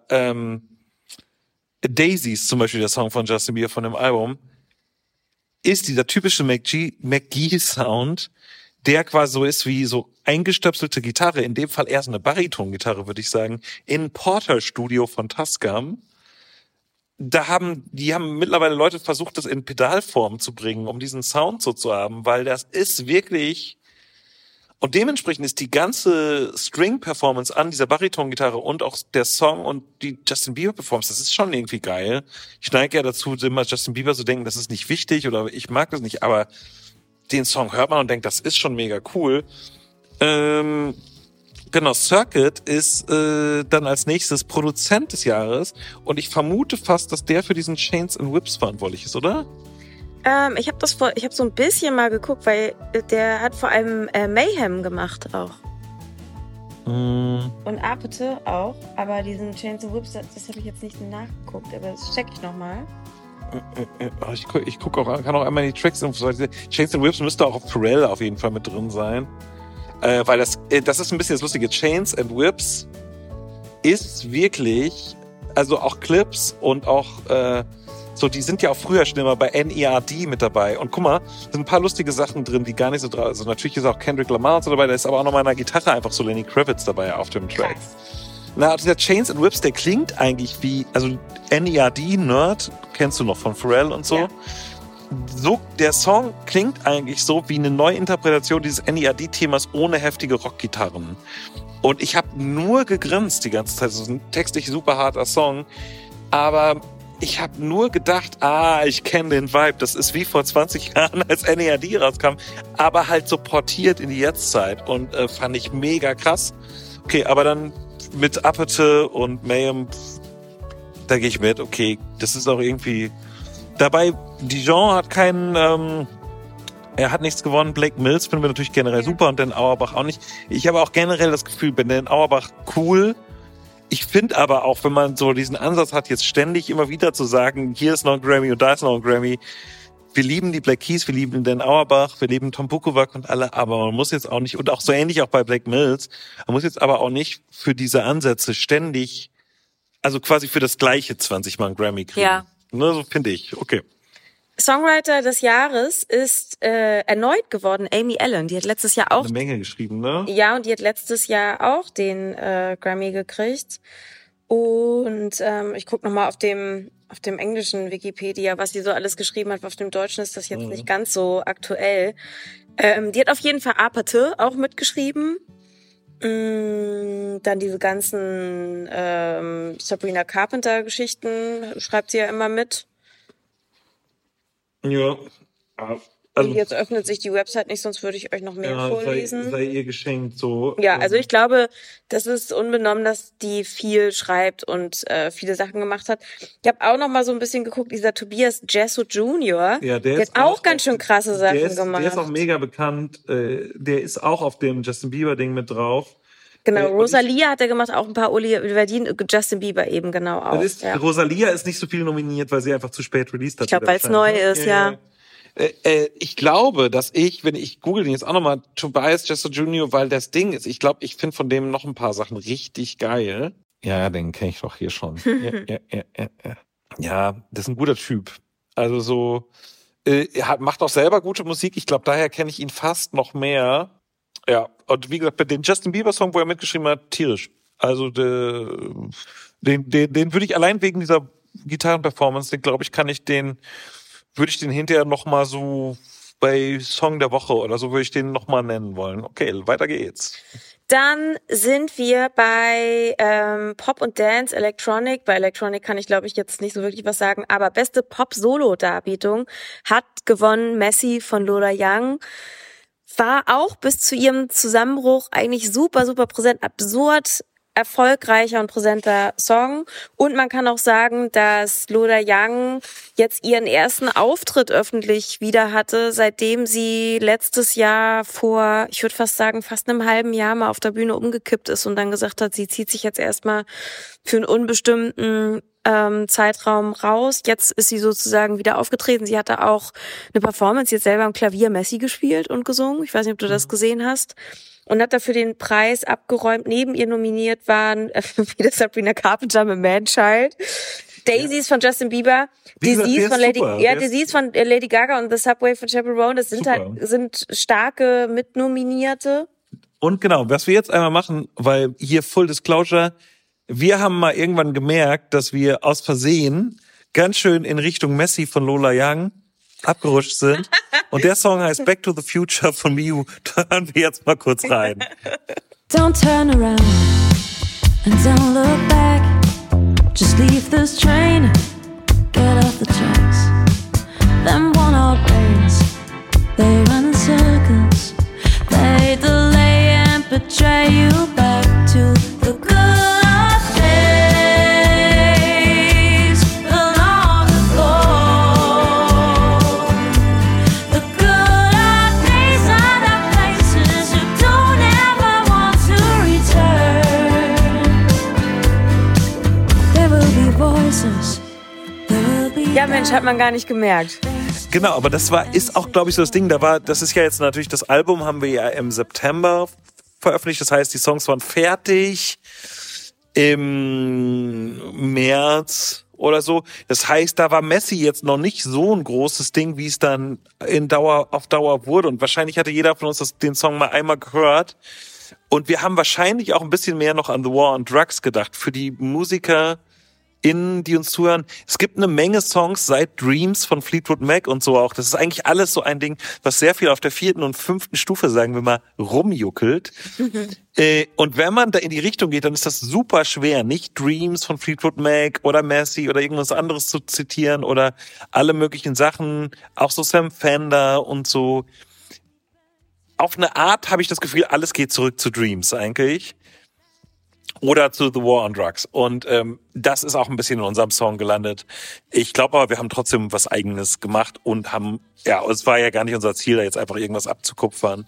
Daisies zum Beispiel, der Song von Justin Bieber von dem Album, ist dieser typische McGee-Sound, der quasi so ist wie so eingestöpselte Gitarre, in dem Fall eher so eine Bariton-Gitarre, würde ich sagen, in Porter-Studio von Tascam. Die haben mittlerweile Leute versucht, das in Pedalform zu bringen, um diesen Sound so zu haben, weil das ist wirklich... Und dementsprechend ist die ganze String-Performance an dieser Bariton-Gitarre und auch der Song und die Justin Bieber-Performance, das ist schon irgendwie geil. Ich neige ja dazu, immer Justin Bieber zu denken, das ist nicht wichtig oder ich mag das nicht, aber den Song hört man und denkt, das ist schon mega cool. Genau, Circuit ist dann als nächstes Produzent des Jahres und ich vermute fast, dass der für diesen Chains and Whips verantwortlich ist, oder? Ich habe so ein bisschen mal geguckt, weil der hat vor allem Mayhem gemacht auch. Und Apete auch, aber diesen Chains and Whips, das habe ich jetzt nicht nachgeguckt, aber das check ich nochmal. Ich guck auch, kann auch einmal die Tracks Chains and Whips müsste auch auf Pharrell auf jeden Fall mit drin sein. Weil das ist ein bisschen das Lustige. Chains and Whips ist wirklich, also auch Clips und auch so, die sind ja auch früher schon immer bei NERD mit dabei. Und guck mal, da sind ein paar lustige Sachen drin, die gar nicht so drauf sind. Also natürlich ist auch Kendrick Lamar so dabei, da ist aber auch noch mal eine Gitarre einfach so Lenny Kravitz dabei auf dem Track. Na, also der Chains and Whips, der klingt eigentlich wie, also NERD, Nerd, kennst du noch von Pharrell und so. so, der Song klingt eigentlich so wie eine Neuinterpretation dieses NERD-Themas ohne heftige Rockgitarren. Und ich habe nur gegrinst die ganze Zeit. Das ist ein textlich super harter Song. Aber ich habe nur gedacht, ich kenne den Vibe. Das ist wie vor 20 Jahren, als NERD rauskam. Aber halt so portiert in die Jetztzeit. Und fand ich mega krass. Okay, aber dann mit Apathy und Mayhem, da gehe ich mit. Okay, das ist auch irgendwie... Dabei, Dijon hat er hat nichts gewonnen. Blake Mills finden wir natürlich generell super und Dan Auerbach auch nicht. Ich habe auch generell das Gefühl, bei Dan Auerbach cool. Ich finde aber auch, wenn man so diesen Ansatz hat, jetzt ständig immer wieder zu sagen, hier ist noch ein Grammy und da ist noch ein Grammy. Wir lieben die Black Keys, wir lieben Dan Auerbach, wir lieben Tom Bukovac und alle, aber man muss jetzt auch nicht, und auch so ähnlich auch bei Blake Mills, man muss jetzt aber auch nicht für diese Ansätze ständig, also quasi für das Gleiche 20 Mal einen Grammy kriegen. Ja. Ne, so finde ich. Okay. Songwriter des Jahres ist erneut geworden Amy Allen. Die hat letztes Jahr auch... Eine Menge geschrieben, ne? Ja, und die hat letztes Jahr auch den Grammy gekriegt. Und ich gucke nochmal auf dem englischen Wikipedia, was sie so alles geschrieben hat. Auf dem deutschen ist das jetzt nicht ganz so aktuell. Die hat auf jeden Fall Apathy auch mitgeschrieben. Dann diese ganzen Sabrina Carpenter-Geschichten schreibt sie ja immer mit. Ja. Also jetzt öffnet sich die Website nicht, sonst würde ich euch noch mehr vorlesen. Sei ihr geschenkt so. Ja, also ich glaube, das ist unbenommen, dass die viel schreibt und viele Sachen gemacht hat. Ich habe auch noch mal so ein bisschen geguckt, dieser Tobias Jesso Jr., Ja, der hat auch ganz schön krasse Sachen gemacht. Der ist auch mega bekannt. Der ist auch auf dem Justin Bieber-Ding mit drauf. Genau, Rosalia hat er gemacht, auch ein paar Oliver Dean, Justin Bieber eben genau auch. Ja. Rosalia ist nicht so viel nominiert, weil sie einfach zu spät released hat. Ich glaube, weil es neu ist, ja. Ich glaube, dass wenn ich google den jetzt auch nochmal, Tobias Jesso Jr., weil das Ding ist, ich glaube, ich finde von dem noch ein paar Sachen richtig geil. Ja, den kenne ich doch hier schon. Ja, das ist ein guter Typ. Also so, macht auch selber gute Musik. Ich glaube, daher kenne ich ihn fast noch mehr. Ja, und wie gesagt, bei den Justin Bieber-Song, wo er mitgeschrieben hat, tierisch. Also den würde ich allein wegen dieser Gitarrenperformance, den glaube ich, würde ich den hinterher noch mal so bei Song der Woche oder so würde ich den noch mal nennen wollen. Okay, weiter geht's. Dann sind wir bei Pop und Dance Electronic. Bei Electronic kann ich, glaube ich, jetzt nicht so wirklich was sagen, aber beste Pop-Solo-Darbietung hat gewonnen Messi von Lola Young. War auch bis zu ihrem Zusammenbruch eigentlich super, super präsent, absurd erfolgreicher und präsenter Song. Und man kann auch sagen, dass Lola Young jetzt ihren ersten Auftritt öffentlich wieder hatte, seitdem sie letztes Jahr vor, ich würde fast sagen, fast einem halben Jahr mal auf der Bühne umgekippt ist und dann gesagt hat, sie zieht sich jetzt erstmal für einen unbestimmten Zeitraum raus. Jetzt ist sie sozusagen wieder aufgetreten. Sie hatte auch eine Performance, jetzt selber am Klavier Messi gespielt und gesungen. Ich weiß nicht, ob du das gesehen hast. Und hat dafür den Preis abgeräumt. Neben ihr nominiert waren wieder Sabrina Carpenter mit Man-Child, Daisies von Justin Bieber, Disease von Lady Gaga und The Subway von Chaperone. Das sind starke Mitnominierte. Und genau, was wir jetzt einmal machen, weil hier Full Disclosure, wir haben mal irgendwann gemerkt, dass wir aus Versehen ganz schön in Richtung Messi von Lola Young abgerutscht sind. Und der Song heißt Back to the Future von Miu. Da hören wir jetzt mal kurz rein. Don't turn around and don't look back. Just leave this train, get off the tracks. Them one-out trains, they run in circles. They delay and betray you back to the good. Ja, Mensch, hat man gar nicht gemerkt. Genau, aber ist auch, glaube ich, so das Ding. Das ist ja jetzt natürlich, das Album haben wir ja im September veröffentlicht. Das heißt, die Songs waren fertig im März oder so. Das heißt, da war Messi jetzt noch nicht so ein großes Ding, wie es dann auf Dauer wurde. Und wahrscheinlich hatte jeder von uns den Song mal einmal gehört. Und wir haben wahrscheinlich auch ein bisschen mehr noch an The War on Drugs gedacht. Für die Musiker die uns zuhören. Es gibt eine Menge Songs seit Dreams von Fleetwood Mac und so auch. Das ist eigentlich alles so ein Ding, was sehr viel auf der 4. und 5. Stufe, sagen wir mal, rumjuckelt. Und wenn man da in die Richtung geht, dann ist das super schwer, nicht Dreams von Fleetwood Mac oder Massey oder irgendwas anderes zu zitieren oder alle möglichen Sachen, auch so Sam Fender und so. Auf eine Art habe ich das Gefühl, alles geht zurück zu Dreams eigentlich. Oder zu The War on Drugs. Und das ist auch ein bisschen in unserem Song gelandet. Ich glaube aber, wir haben trotzdem was Eigenes gemacht und haben, es war ja gar nicht unser Ziel, da jetzt einfach irgendwas abzukupfern.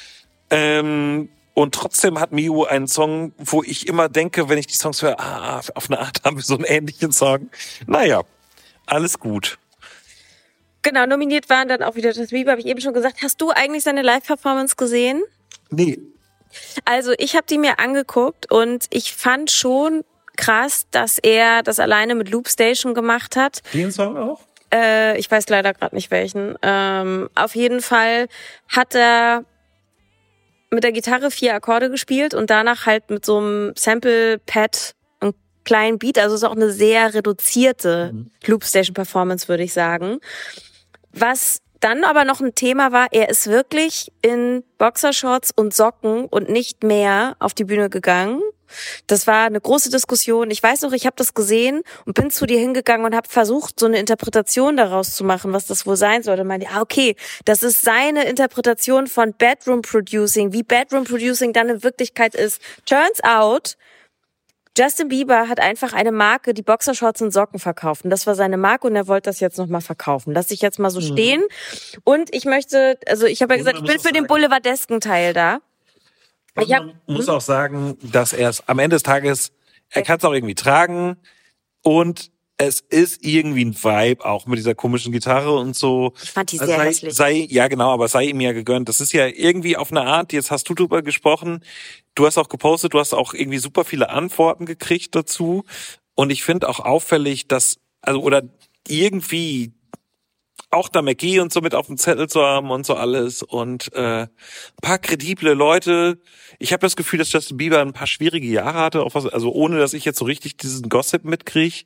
Und trotzdem hat Miu einen Song, wo ich immer denke, wenn ich die Songs höre, auf eine Art haben wir so einen ähnlichen Song. Naja, alles gut. Genau, nominiert waren dann auch wieder Justin Bieber, habe ich eben schon gesagt. Hast du eigentlich seine Live-Performance gesehen? Nee. Also ich habe die mir angeguckt und ich fand schon krass, dass er das alleine mit Loop Station gemacht hat. Den Song auch? Ich weiß leider gerade nicht welchen. Auf jeden Fall hat er mit der Gitarre 4 Akkorde gespielt und danach halt mit so einem Sample-Pad einen kleinen Beat. Also es ist auch eine sehr reduzierte Loop Station Performance, würde ich sagen. Was dann aber noch ein Thema war, er ist wirklich in Boxershorts und Socken und nicht mehr auf die Bühne gegangen. Das war eine große Diskussion. Ich weiß noch, ich habe das gesehen und bin zu dir hingegangen und habe versucht, so eine Interpretation daraus zu machen, was das wohl sein sollte. Und meinte, okay, das ist seine Interpretation von Bedroom Producing, wie Bedroom Producing dann in Wirklichkeit ist. Turns out, Justin Bieber hat einfach eine Marke, die Boxershorts und Socken verkauft. Und das war seine Marke und er wollte das jetzt nochmal verkaufen. Lass ich jetzt mal so stehen. Und ich möchte, also ich habe ja gesagt, ich bin für den boulevardesken Teil da. Man muss auch sagen, dass er es am Ende des Tages, er kann es auch irgendwie tragen und es ist irgendwie ein Vibe, auch mit dieser komischen Gitarre und so. Ich fand die sehr hässlich. Ja genau, aber sei ihm ja gegönnt. Das ist ja irgendwie auf eine Art, jetzt hast du drüber gesprochen, du hast auch gepostet, du hast auch irgendwie super viele Antworten gekriegt dazu und ich finde auch auffällig, dass, also oder irgendwie auch da McGee und so mit auf dem Zettel zu haben und so alles und ein paar kredible Leute. Ich habe das Gefühl, dass Justin Bieber ein paar schwierige Jahre hatte, auch was, also ohne, dass ich jetzt so richtig diesen Gossip mitkriege.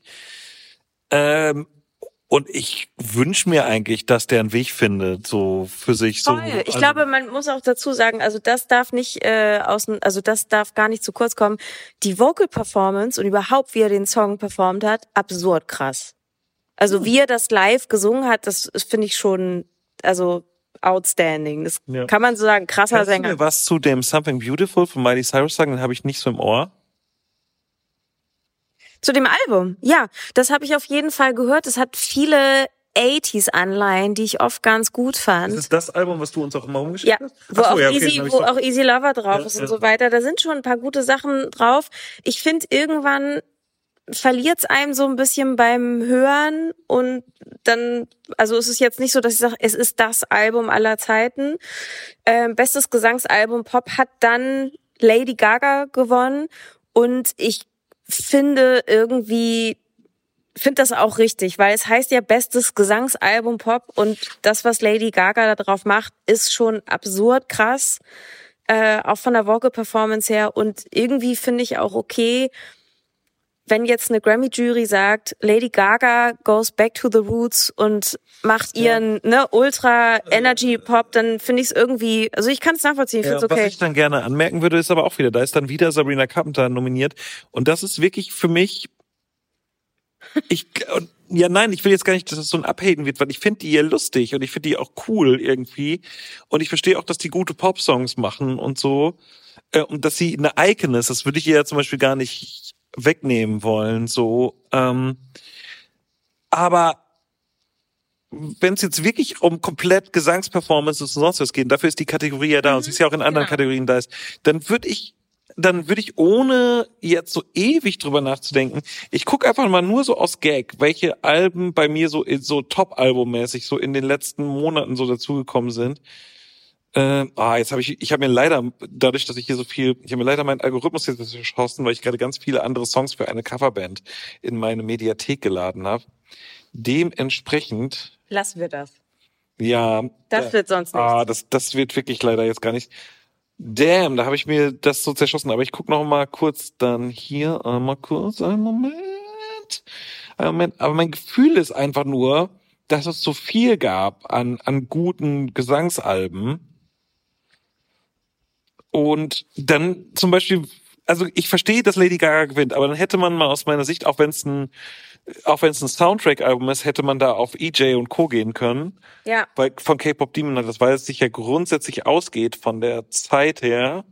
Und ich wünsche mir eigentlich, dass der einen Weg findet, so für sich. So. Ich glaube, man muss auch dazu sagen, also das darf nicht das darf gar nicht zu kurz kommen. Die Vocal Performance und überhaupt, wie er den Song performt hat, absurd krass. Also wie er das live gesungen hat, das finde ich schon, also outstanding. Das kann man so sagen, krasser Sänger. Kannst du mir was zu dem Something Beautiful von Miley Cyrus sagen? Den habe ich nicht so im Ohr. Zu dem Album, ja, das habe ich auf jeden Fall gehört. Es hat viele 80s-Anleihen, die ich oft ganz gut fand. Das ist das Album, was du uns auch immer umgeschickt hast? Wo auch Easy Lover drauf ist und so weiter. Da sind schon ein paar gute Sachen drauf. Ich finde, irgendwann verliert's einem so ein bisschen beim Hören und dann, also es ist jetzt nicht so, dass ich sage, es ist das Album aller Zeiten. Bestes Gesangsalbum Pop hat dann Lady Gaga gewonnen und ich finde das auch richtig, weil es heißt ja bestes Gesangsalbum Pop und das, was Lady Gaga da drauf macht, ist schon absurd krass, auch von der Vocal Performance her und irgendwie finde ich auch okay, wenn jetzt eine Grammy-Jury sagt, Lady Gaga goes back to the roots und macht ihren Ultra-Energy-Pop, dann finde ich es irgendwie, also ich kann es nachvollziehen, ich finde es okay. Was ich dann gerne anmerken würde, ist aber auch wieder, da ist dann wieder Sabrina Carpenter nominiert und das ist wirklich für mich, ich will jetzt gar nicht, dass das so ein Abhaten wird, weil ich finde die ja lustig und ich finde die auch cool irgendwie und ich verstehe auch, dass die gute Pop-Songs machen und so und dass sie eine Icon ist, das würde ich ihr ja zum Beispiel gar nicht wegnehmen wollen, so. Aber wenn es jetzt wirklich um komplett Gesangsperformances und sonst was geht, dafür ist die Kategorie ja da und sie ist ja auch in anderen Kategorien da ist, dann würde ich ohne jetzt so ewig drüber nachzudenken, ich gucke einfach mal nur so aus Gag, welche Alben bei mir so Top-Album-mäßig so in den letzten Monaten so dazugekommen sind. Jetzt ich habe mir leider, dadurch, dass ich hier ich habe mir leider meinen Algorithmus jetzt geschossen, weil ich gerade ganz viele andere Songs für eine Coverband in meine Mediathek geladen habe. Dementsprechend. Lassen wir das. Ja. Das wird sonst nicht. Das wird wirklich leider jetzt gar nicht. Damn, da habe ich mir das so zerschossen. Aber ich guck noch mal kurz dann hier, mal kurz, einen Moment. what? Aber mein Gefühl ist einfach nur, dass es so viel gab an guten Gesangsalben. Und dann zum Beispiel, also ich verstehe, dass Lady Gaga gewinnt, aber dann hätte man mal aus meiner Sicht, auch wenn es ein Soundtrack-Album ist, hätte man da auf EJ und Co. gehen können. Ja. Weil von K-Pop Demon Hunters, weil es sich ja grundsätzlich ausgeht von der Zeit her.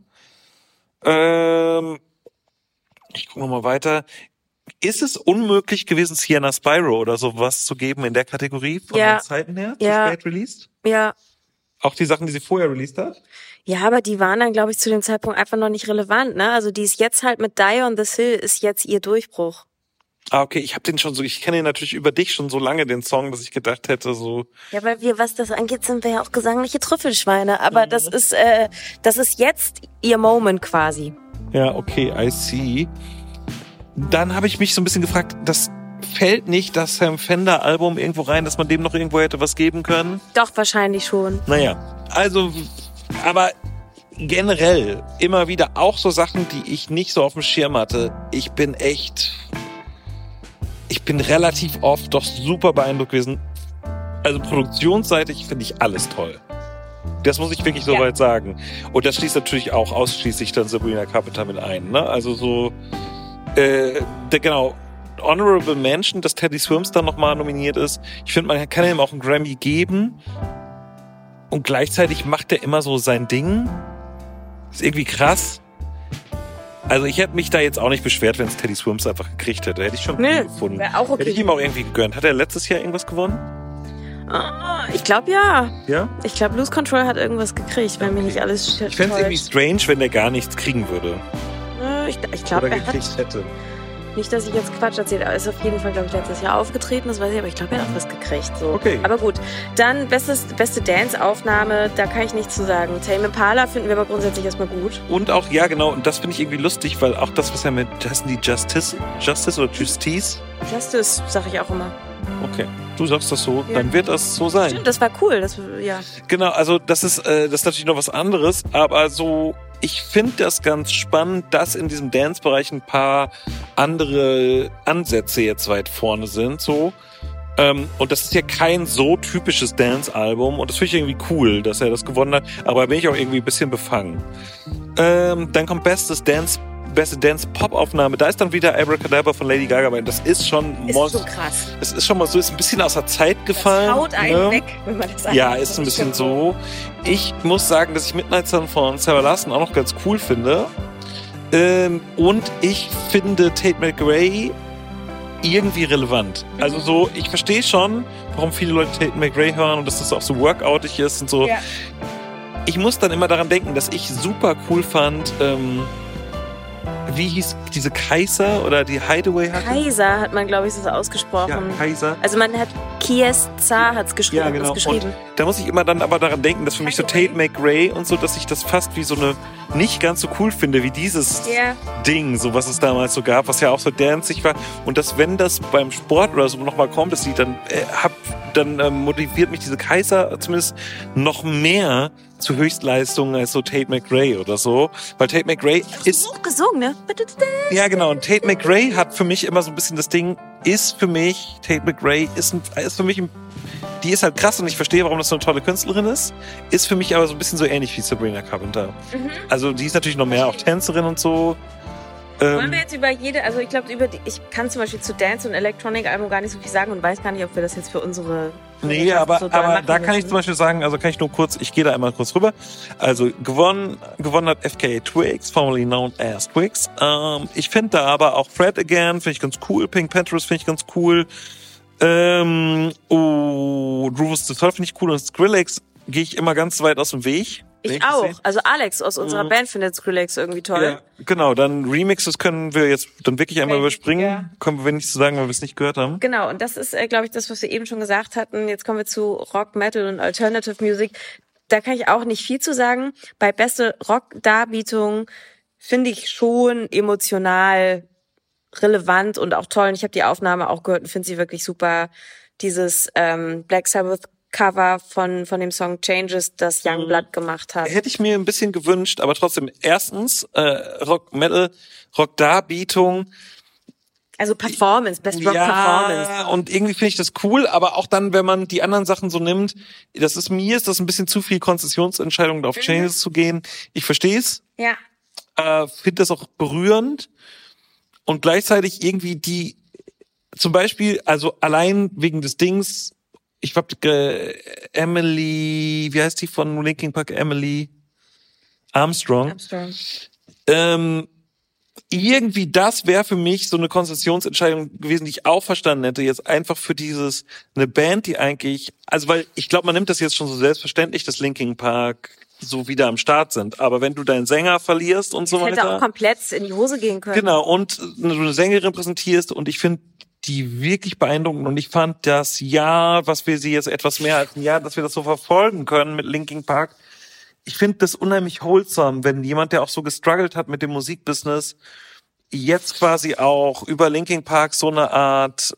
Ich gucke mal weiter. Ist es unmöglich gewesen, Sienna Spyro oder sowas zu geben in der Kategorie von den Zeiten her? Zu spät released? Ja. Auch die Sachen, die sie vorher released hat? Ja, aber die waren dann, glaube ich, zu dem Zeitpunkt einfach noch nicht relevant, ne? Also die ist jetzt halt mit Die on the Hill ist jetzt ihr Durchbruch. Ah, okay, ich kenne den natürlich über dich schon so lange, den Song, dass ich gedacht hätte, so. Ja, weil wir, was das angeht, sind wir ja auch gesangliche Trüffelschweine, aber das ist jetzt ihr Moment quasi. Ja, okay, I see. Dann habe ich mich so ein bisschen gefragt, das fällt nicht das Sam Fender Album irgendwo rein, dass man dem noch irgendwo hätte was geben können? Doch, wahrscheinlich schon. Naja, also, aber generell immer wieder auch so Sachen, die ich nicht so auf dem Schirm hatte. Ich bin relativ oft doch super beeindruckt gewesen. Also produktionsseitig finde ich alles toll. Das muss ich wirklich soweit sagen. Und das schließt natürlich auch ausschließlich dann Sabrina Carpenter mit ein, ne? Also so, genau, Honorable Mention, dass Teddy Swims dann nochmal nominiert ist. Ich finde, man kann ihm auch einen Grammy geben. Und gleichzeitig macht er immer so sein Ding. Ist irgendwie krass. Also ich hätte mich da jetzt auch nicht beschwert, wenn es Teddy Swims einfach gekriegt hätte. Hätte ich schon cool gefunden. Wäre auch okay. Hätte ich ihm auch irgendwie gegönnt. Hat er letztes Jahr irgendwas gewonnen? Ich glaube ja. Ja? Ich glaube, Lose Control hat irgendwas gekriegt, wenn mir nicht alles Ich fände es irgendwie strange, wenn der gar nichts kriegen würde. Ich glaube, Oder er hat... gekriegt hätte. Nicht, dass ich jetzt Quatsch erzähle, aber er ist auf jeden Fall, glaube ich, letztes Jahr aufgetreten, das weiß ich, aber ich glaube, er hat auch was gekriegt. So. Okay. Aber gut, dann beste Dance-Aufnahme, da kann ich nichts zu sagen. Tame Impala finden wir aber grundsätzlich erstmal gut. Und auch, ja genau, und das finde ich irgendwie lustig, weil auch das, was er mit, heißen die Justice oder Justice? Justice, sag ich auch immer. Okay, du sagst das so, dann wird das so sein. Stimmt, das war cool, ja. Genau, also das ist natürlich noch was anderes, aber so, ich finde das ganz spannend, dass in diesem Dance-Bereich ein paar andere Ansätze jetzt weit vorne sind, so. Und das ist ja kein so typisches Dance-Album und das finde ich irgendwie cool, dass er das gewonnen hat, aber da bin ich auch irgendwie ein bisschen befangen. Dann kommt beste Dance-Pop-Aufnahme. Da ist dann wieder Abracadabra von Lady Gaga, weil das ist schon... Ist schon krass. Es ist schon mal so, ist ein bisschen aus der Zeit gefallen. Das haut einen weg, wenn man das sagt. Ja, ist ein bisschen so. Ich muss sagen, dass ich Midnight Sun von Sarah Larsson auch noch ganz cool finde. Und ich finde Tate McRae irgendwie relevant. Also so, ich verstehe schon, warum viele Leute Tate McRae hören und dass das auch so workoutig ist und so. Ja. Ich muss dann immer daran denken, dass ich super cool fand, wie hieß diese Kaiser oder die Hideaway hatte? Kaiser hat man, glaube ich, so ausgesprochen. Ja, Kaiser. Also man hat Kiesa hat's geschrieben. Ja, genau. Und da muss ich immer dann aber daran denken, dass für mich so Tate McRae und so, dass ich das fast wie so eine nicht ganz so cool finde, wie dieses Ding, so was es damals so gab, was ja auch so danceig war. Und dass, wenn das beim Sport oder so nochmal kommt, das Lied, dann motiviert mich diese Kaiser zumindest noch mehr zu Höchstleistungen als so Tate McRae oder so. Weil Tate McRae ist... Auch gesungen, ne? Ja, genau. Und Tate McRae hat für mich immer so ein bisschen das Ding, Tate McRae ist für mich die ist halt krass und ich verstehe, warum das so eine tolle Künstlerin ist für mich aber so ein bisschen so ähnlich wie Sabrina Carpenter. Mhm. Also die ist natürlich noch mehr auch Tänzerin und so. Wollen wir jetzt über also ich glaube, ich kann zum Beispiel zu Dance- und Electronic-Album gar nicht so viel sagen und weiß gar nicht, ob wir das jetzt für unsere... Nee, aber da kann ich zum Beispiel sagen, also kann ich nur kurz, ich gehe da einmal kurz rüber. Also gewonnen hat FKA Twigs, formerly known as Twigs. Ich finde da aber auch Fred Again, finde ich ganz cool. Pink Panthers finde ich ganz cool. Rufus the Third finde ich cool und Skrillex gehe ich immer ganz weit aus dem Weg. Ich auch. Also Alex aus unserer Band findet Skrillex irgendwie toll. Ja, genau. Dann Remixes können wir jetzt dann wirklich einmal überspringen. Ja. Können wir nichts zu sagen, weil wir es nicht gehört haben. Genau. Und das ist, glaube ich, das, was wir eben schon gesagt hatten. Jetzt kommen wir zu Rock, Metal und Alternative Music. Da kann ich auch nicht viel zu sagen. Bei beste Rock-Darbietung finde ich schon emotional relevant und auch toll. Und ich habe die Aufnahme auch gehört und finde sie wirklich super. Dieses Black Sabbath Cover von dem Song Changes, das Youngblood gemacht hat. Hätte ich mir ein bisschen gewünscht, aber trotzdem, erstens, Rock, Metal, Rock-Darbietung. Also Performance, Best Rock Performance. Ja, und irgendwie finde ich das cool, aber auch dann, wenn man die anderen Sachen so nimmt, ist das ein bisschen zu viel Konzessionsentscheidung, auf Changes zu gehen. Ich verstehe es. Ja. Finde das auch berührend. Und gleichzeitig irgendwie zum Beispiel, also allein wegen des Dings, ich glaube, Emily, wie heißt die von Linkin Park? Emily Armstrong. Irgendwie das wäre für mich so eine Konzessionsentscheidung gewesen, die ich auch verstanden hätte. Jetzt einfach für eine Band, die eigentlich, also weil ich glaube, man nimmt das jetzt schon so selbstverständlich, dass Linkin Park so wieder am Start sind. Aber wenn du deinen Sänger verlierst und so weiter. Hätte auch komplett in die Hose gehen können. Genau, und du eine Sängerin präsentierst und ich finde die wirklich beeindruckend und ich fand das Jahr, was wir sie jetzt etwas mehr als ein Jahr, dass wir das so verfolgen können mit Linkin Park. Ich finde das unheimlich wholesome, wenn jemand, der auch so gestruggelt hat mit dem Musikbusiness, jetzt quasi auch über Linkin Park so eine Art,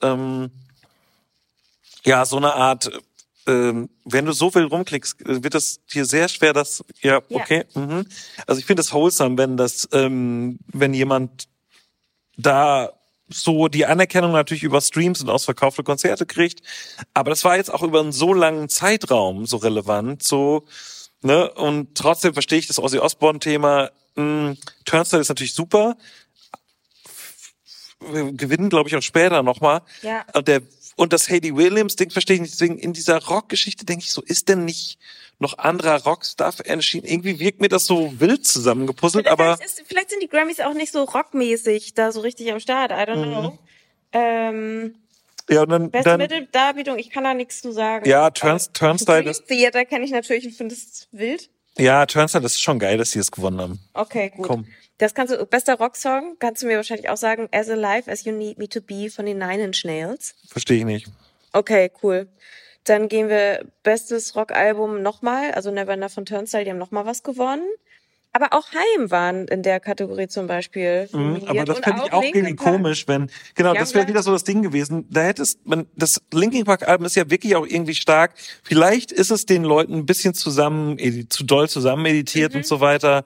wenn du so viel rumklickst, wird das hier sehr schwer, okay. Also ich finde es wholesome, wenn jemand da so die Anerkennung natürlich über Streams und ausverkaufte Konzerte kriegt, aber das war jetzt auch über einen so langen Zeitraum so relevant, so, ne, und trotzdem verstehe ich das Ozzy Osbourne-Thema. Turnstile ist natürlich super, wir gewinnen, glaube ich, auch später nochmal. Ja. Und das Hayley Williams-Ding verstehe ich nicht. Deswegen in dieser Rockgeschichte denke ich so, ist denn nicht noch anderer Rockstuff erschienen? Irgendwie wirkt mir das so wild zusammengepuzzelt, aber... Vielleicht sind die Grammys auch nicht so rockmäßig da so richtig am Start. I don't know. Ja, und dann... Beste Mitteldarbietung, ich kann da nichts zu sagen. Ja, Turnstile... Dream Theater kenne ich natürlich und finde es wild. Ja, Turnstile, das ist schon geil, dass sie es gewonnen haben. Okay, gut. Komm. Das bester Rocksong, kannst du mir wahrscheinlich auch sagen, As Alive As You Need Me To Be von den Nine Inch Nails. Verstehe ich nicht. Okay, cool. Dann gehen wir bestes Rockalbum nochmal, also Neverna von Turnstile, die haben nochmal was gewonnen. Aber auch Haim waren in der Kategorie zum Beispiel nominiert. Aber das fände ich auch irgendwie komisch, das wäre wieder so das Ding gewesen. Das Linkin Park Album ist ja wirklich auch irgendwie stark. Vielleicht ist es den Leuten ein bisschen zu doll zusammen meditiert und so weiter.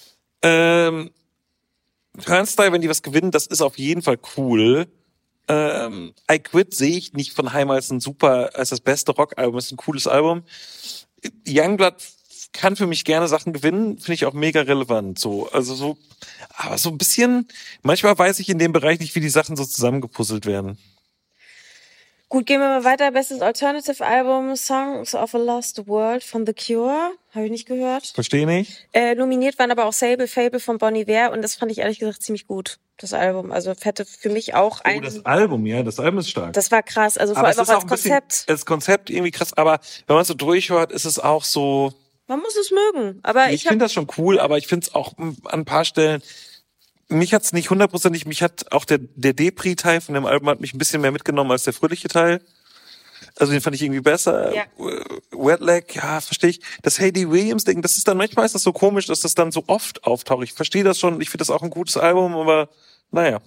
Turnstile, wenn die was gewinnen, das ist auf jeden Fall cool. I Quit sehe ich nicht von Haim als das beste Rockalbum. Das ist ein cooles Album. Youngblood kann für mich gerne Sachen gewinnen, finde ich auch mega relevant. Aber so ein bisschen, manchmal weiß ich in dem Bereich nicht, wie die Sachen so zusammengepuzzelt werden. Gut, gehen wir mal weiter. Bestes Alternative Album, Songs of a Lost World von The Cure. Habe ich nicht gehört. Verstehe nicht. Nominiert waren aber auch Fable von Bon Iver und das fand ich ehrlich gesagt ziemlich gut, das Album. Also hätte für mich auch das Album ist stark. Das war krass, also vor allem auch als Konzept. Das Konzept irgendwie krass, aber wenn man es so durchhört, ist es auch so... Man muss es mögen, aber ich finde das schon cool, aber ich finde es auch an ein paar Stellen... Mich hat's nicht hundertprozentig, mich hat auch der Depri-Teil von dem Album hat mich ein bisschen mehr mitgenommen als der fröhliche Teil. Also den fand ich irgendwie besser. Ja. Wet Leg, ja, verstehe ich. Das Hayley Williams-Ding, das ist dann manchmal ist das so komisch, dass das dann so oft auftaucht. Ich verstehe das schon, ich finde das auch ein gutes Album, aber naja.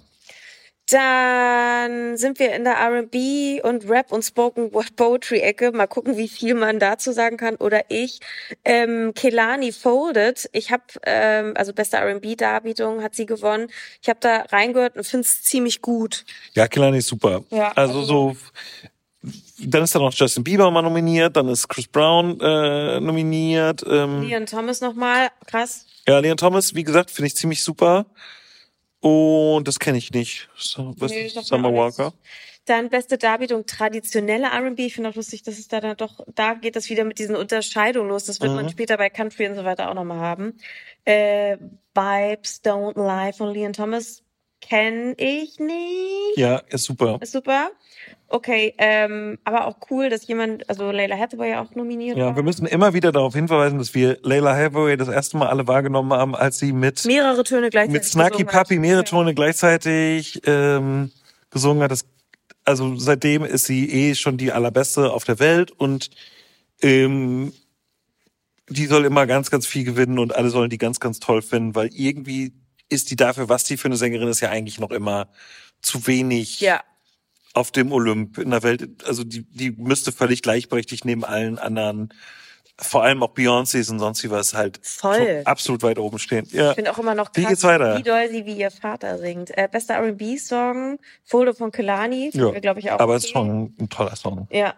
Dann sind wir in der R&B und Rap und Spoken Word Poetry Ecke. Mal gucken, wie viel man dazu sagen kann. Oder ich. Kehlani Folded. Ich habe, also beste R&B-Darbietung hat sie gewonnen. Ich habe da reingehört und finde es ziemlich gut. Ja, Kehlani ist super. Ja, dann ist da noch Justin Bieber mal nominiert, dann ist Chris Brown nominiert. Leon Thomas nochmal, krass. Ja, Leon Thomas, wie gesagt, finde ich ziemlich super. Und das kenne ich nicht. Summer Walker. Dann beste Darbietung traditionelle R&B. Ich finde auch lustig, dass es da geht das wieder mit diesen Unterscheidungen los. Das wird man später bei Country und so weiter auch nochmal haben. Vibes Don't Lie von Leon Thomas kenne ich nicht. Ja, ist super. Ist super. Okay, aber auch cool, dass also Layla Hathaway auch nominiert war. Ja, wir müssen immer wieder darauf hinweisen, dass wir Layla Hathaway das erste Mal alle wahrgenommen haben, als sie mit mehrere Töne gleichzeitig mit Snarky Puppy mehrere Töne gleichzeitig gesungen hat. Also seitdem ist sie schon die allerbeste auf der Welt und die soll immer ganz, ganz viel gewinnen und alle sollen die ganz, ganz toll finden, weil irgendwie ist die dafür, was die für eine Sängerin ist, ja eigentlich noch immer zu wenig. Ja. Auf dem Olymp in der Welt, also die müsste völlig gleichberechtigt neben allen anderen vor allem auch Beyoncés und sonst wie was halt Voll. absolut weit oben stehen. Ja. Ich finde auch immer noch Wie krass, geht's weiter? wie doll sie wie ihr Vater singt. Bester R&B-Song, Foto von Kehlani, Ja, glaube ich auch. aber es ist schon ein toller Song. Ja,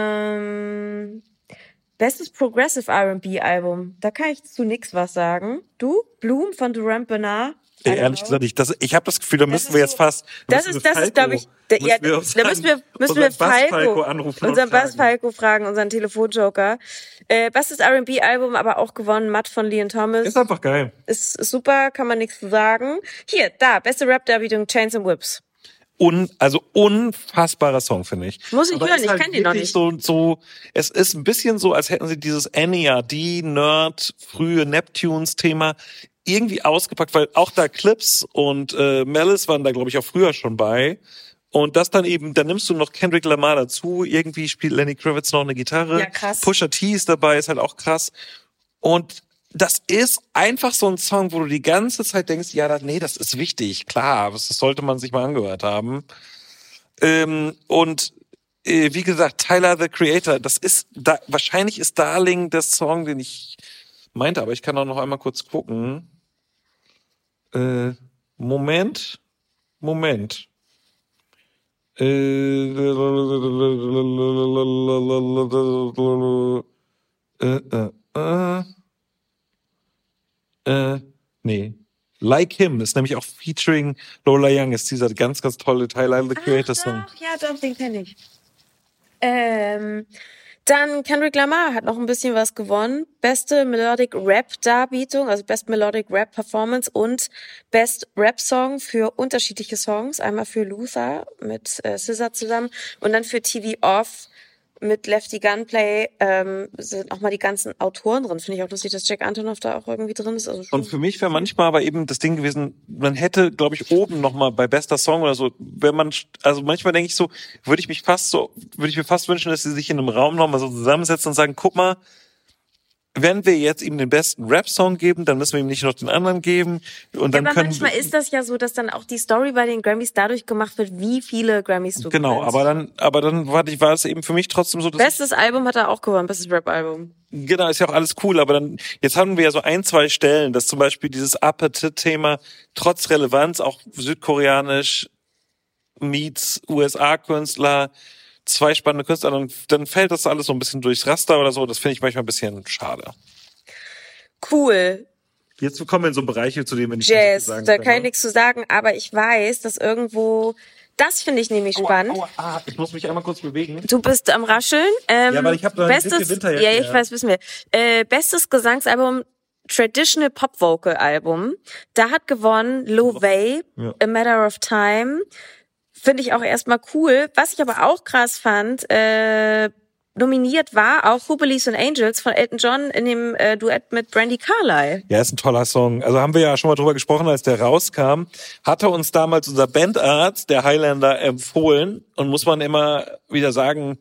bestes Progressive R&B-Album. Da kann ich zu nix was sagen. Du? Bloom von Durand Bernard. Ehrlich gesagt, ich habe das Gefühl, da müssen wir jetzt fast. Das ist, glaube ich, da müssen wir Falco anrufen, unseren Bass Falco fragen, unseren Telefonjoker. Bestes R&B-Album, aber auch gewonnen, Matt von Leon Thomas. Ist einfach geil. Ist super, kann man nichts zu sagen. Hier, beste Rap-Darbietung, Chains and Whips. Also unfassbarer Song, finde ich. Muss ich aber hören, ich halt kenne den noch nicht. So, es ist ein bisschen so, als hätten sie dieses NERD, frühe Neptunes-Thema irgendwie ausgepackt, weil auch da Clips und Malice waren da, glaube ich, auch früher schon bei. Und das dann eben, dann nimmst du noch Kendrick Lamar dazu, irgendwie spielt Lenny Kravitz noch eine Gitarre. Ja, krass. Pusha T ist dabei, ist halt auch krass. Und das ist einfach so ein Song, wo du die ganze Zeit denkst, ja, das ist wichtig, klar, das sollte man sich mal angehört haben. Wie gesagt, Tyler, the Creator, wahrscheinlich ist Darling der Song, den ich meinte, aber ich kann auch noch einmal kurz gucken. Moment. Nee. Like Him ist nämlich auch featuring Lola Young, ist dieser ganz, ganz tolle Tyler, the Creator Song. Ach, ja, doch, den kenne ich. Dann Kendrick Lamar hat noch ein bisschen was gewonnen. Beste Melodic Rap Darbietung, also Best Melodic Rap Performance und Best Rap Song für unterschiedliche Songs. Einmal für Luther mit SZA zusammen und dann für TV Off mit Lefty Gunplay sind auch mal die ganzen Autoren drin. Finde ich auch lustig, dass Jack Antonoff da auch irgendwie drin ist. Also und für mich wäre manchmal aber eben das Ding gewesen, man hätte, glaube ich, oben nochmal bei bester Song oder so, also manchmal denke ich so, würde ich mir fast wünschen, dass sie sich in einem Raum nochmal so zusammensetzen und sagen, guck mal, wenn wir jetzt ihm den besten Rap-Song geben, dann müssen wir ihm nicht noch den anderen geben. Und dann aber manchmal ist das ja so, dass dann auch die Story bei den Grammys dadurch gemacht wird, wie viele Grammys du genau, gewinnst. aber dann war es eben für mich trotzdem so, dass bestes Album hat er auch gewonnen, bestes Rap-Album. Genau, ist ja auch alles cool, aber dann, jetzt haben wir ja so 1-2 Stellen, dass zum Beispiel dieses Appetit-Thema trotz Relevanz auch südkoreanisch meets USA-Künstler, 2 spannende Künstler, dann fällt das alles so ein bisschen durchs Raster oder so. Das finde ich manchmal ein bisschen schade. Cool. Jetzt kommen wir in so Bereiche, zu denen wir nicht Jazz, sagen da können, kann ich nichts zu sagen, aber ich weiß, dass irgendwo, das finde ich nämlich spannend. Ich muss mich einmal kurz bewegen. Du bist am Rascheln. Ja, weil ich habe da eine dicke Winterjacke. Ja, ich weiß, wissen wir. Bestes Gesangsalbum, Traditional Pop Vocal Album. Da hat gewonnen Lovey, Ja. A Matter of Time. Finde ich auch erstmal cool. Was ich aber auch krass fand, nominiert war auch Who Believes in Angels von Elton John in dem Duett mit Brandi Carlile. Ja, ist ein toller Song. Also haben wir ja schon mal drüber gesprochen, als der rauskam. Hatte uns damals unser Bandarzt, der Highlander, empfohlen. Und muss man immer wieder sagen,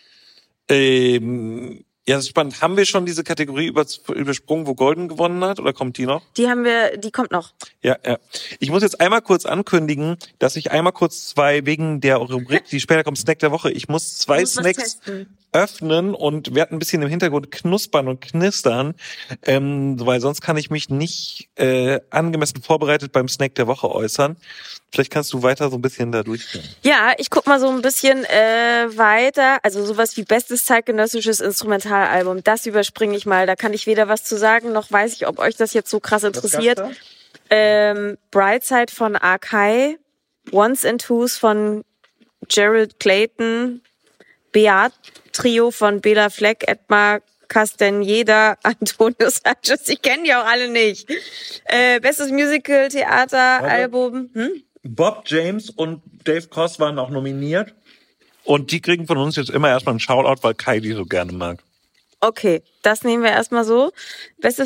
ja, das ist spannend. Haben wir schon diese Kategorie übersprungen, wo Golden gewonnen hat? Oder kommt die noch? Die kommt noch. Ja. Ich muss jetzt einmal kurz ankündigen, dass ich einmal kurz wegen der Rubrik, die später kommt, Snack der Woche, ich muss 2 Snacks öffnen und werde ein bisschen im Hintergrund knuspern und knistern, weil sonst kann ich mich nicht angemessen vorbereitet beim Snack der Woche äußern. Vielleicht kannst du weiter so ein bisschen da durchgehen. Ja, ich guck mal so ein bisschen weiter. Also sowas wie bestes zeitgenössisches Instrumentalalbum, das überspringe ich mal. Da kann ich weder was zu sagen, noch weiß ich, ob euch das jetzt so krass interessiert. Brightside von Arkai, Ones and Twos von Gerald Clayton, Beat Trio von Bela Fleck, Edmar Castaneda, Antonio Sanchez, ich kenne die auch alle nicht. Bestes Musical-Theater-Album. Bob James und Dave Koz waren auch nominiert. Und die kriegen von uns jetzt immer erstmal einen Shoutout, weil Kai die so gerne mag. Okay, das nehmen wir erstmal so. Bestes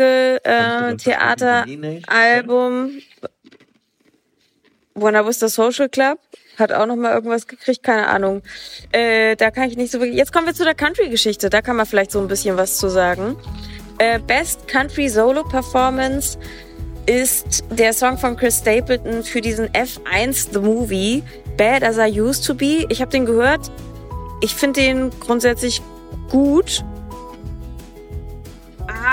Musical-Theater-Album. Buena Vista Social Club. Hat auch noch mal irgendwas gekriegt, keine Ahnung. Da kann ich nicht so wirklich... Jetzt kommen wir zu der Country-Geschichte. Da kann man vielleicht so ein bisschen was zu sagen. Best Country Solo Performance ist der Song von Chris Stapleton für diesen F1 The Movie, Bad As I Used To Be. Ich habe den gehört. Ich finde den grundsätzlich gut.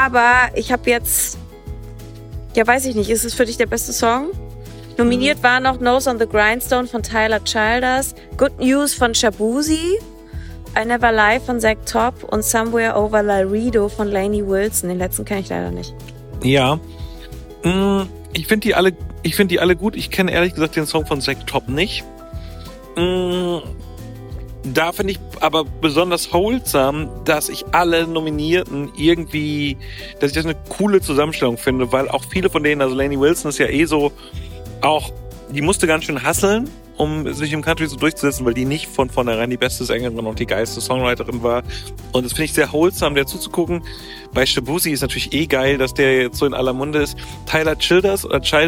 Aber ich habe jetzt, ja weiß ich nicht, ist es für dich der beste Song? Nominiert war noch Nose on the Grindstone von Tyler Childers, Good News von Shabuzi, I Never Lie von Zach Top und Somewhere Over Laredo von Lainey Wilson. Den letzten kenne ich leider nicht. Ja. Ich finde die alle gut. Ich kenne ehrlich gesagt den Song von Zach Top nicht. Da finde ich aber besonders wholesome, dass ich alle Nominierten irgendwie, dass ich das eine coole Zusammenstellung finde, weil auch viele von denen, also Lainey Wilson ist ja so auch, die musste ganz schön hustlen, um sich im Country so durchzusetzen, weil die nicht von vornherein die beste Sängerin und die geilste Songwriterin war. Und das finde ich sehr wholesome, der zuzugucken. Bei Shabuzi ist natürlich geil, dass der jetzt so in aller Munde ist. Tyler Childers,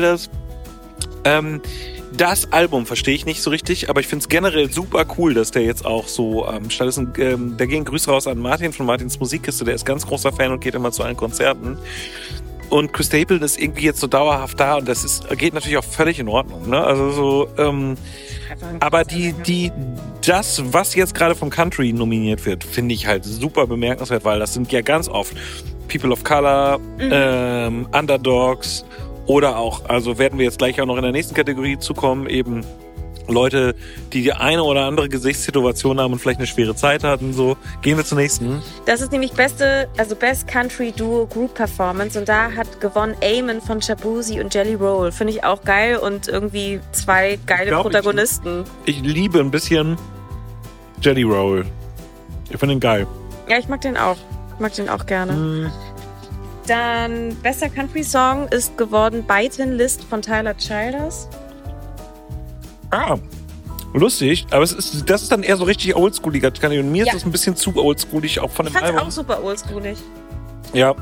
das Album verstehe ich nicht so richtig, aber ich finde es generell super cool, dass der jetzt auch so stattdessen, da gehen Grüße raus an Martin von Martins Musikkiste, der ist ganz großer Fan und geht immer zu allen Konzerten. Und Chris Stapleton ist irgendwie jetzt so dauerhaft da und geht natürlich auch völlig in Ordnung, ne? Also so, aber das, was jetzt gerade vom Country nominiert wird, finde ich halt super bemerkenswert, weil das sind ja ganz oft People of Color, Underdogs oder auch, also werden wir jetzt gleich auch noch in der nächsten Kategorie zukommen, eben Leute, die eine oder andere Gesichtssituation haben und vielleicht eine schwere Zeit hatten, so. Gehen wir zur nächsten. Das ist nämlich Best Country Duo Group Performance und da hat gewonnen Eamon von Shabuzi und Jelly Roll. Finde ich auch geil und irgendwie zwei geile Protagonisten. Ich liebe ein bisschen Jelly Roll. Ich finde ihn geil. Ja, ich mag den auch. Ich mag den auch gerne. Dann bester Country Song ist geworden Bite-In List von Tyler Childers. Ah, lustig. Aber das ist dann eher so richtig oldschooliger Country. Und mir ist das ein bisschen zu oldschoolig, auch von dem Album. Ich fand's auch super oldschoolig. Ja,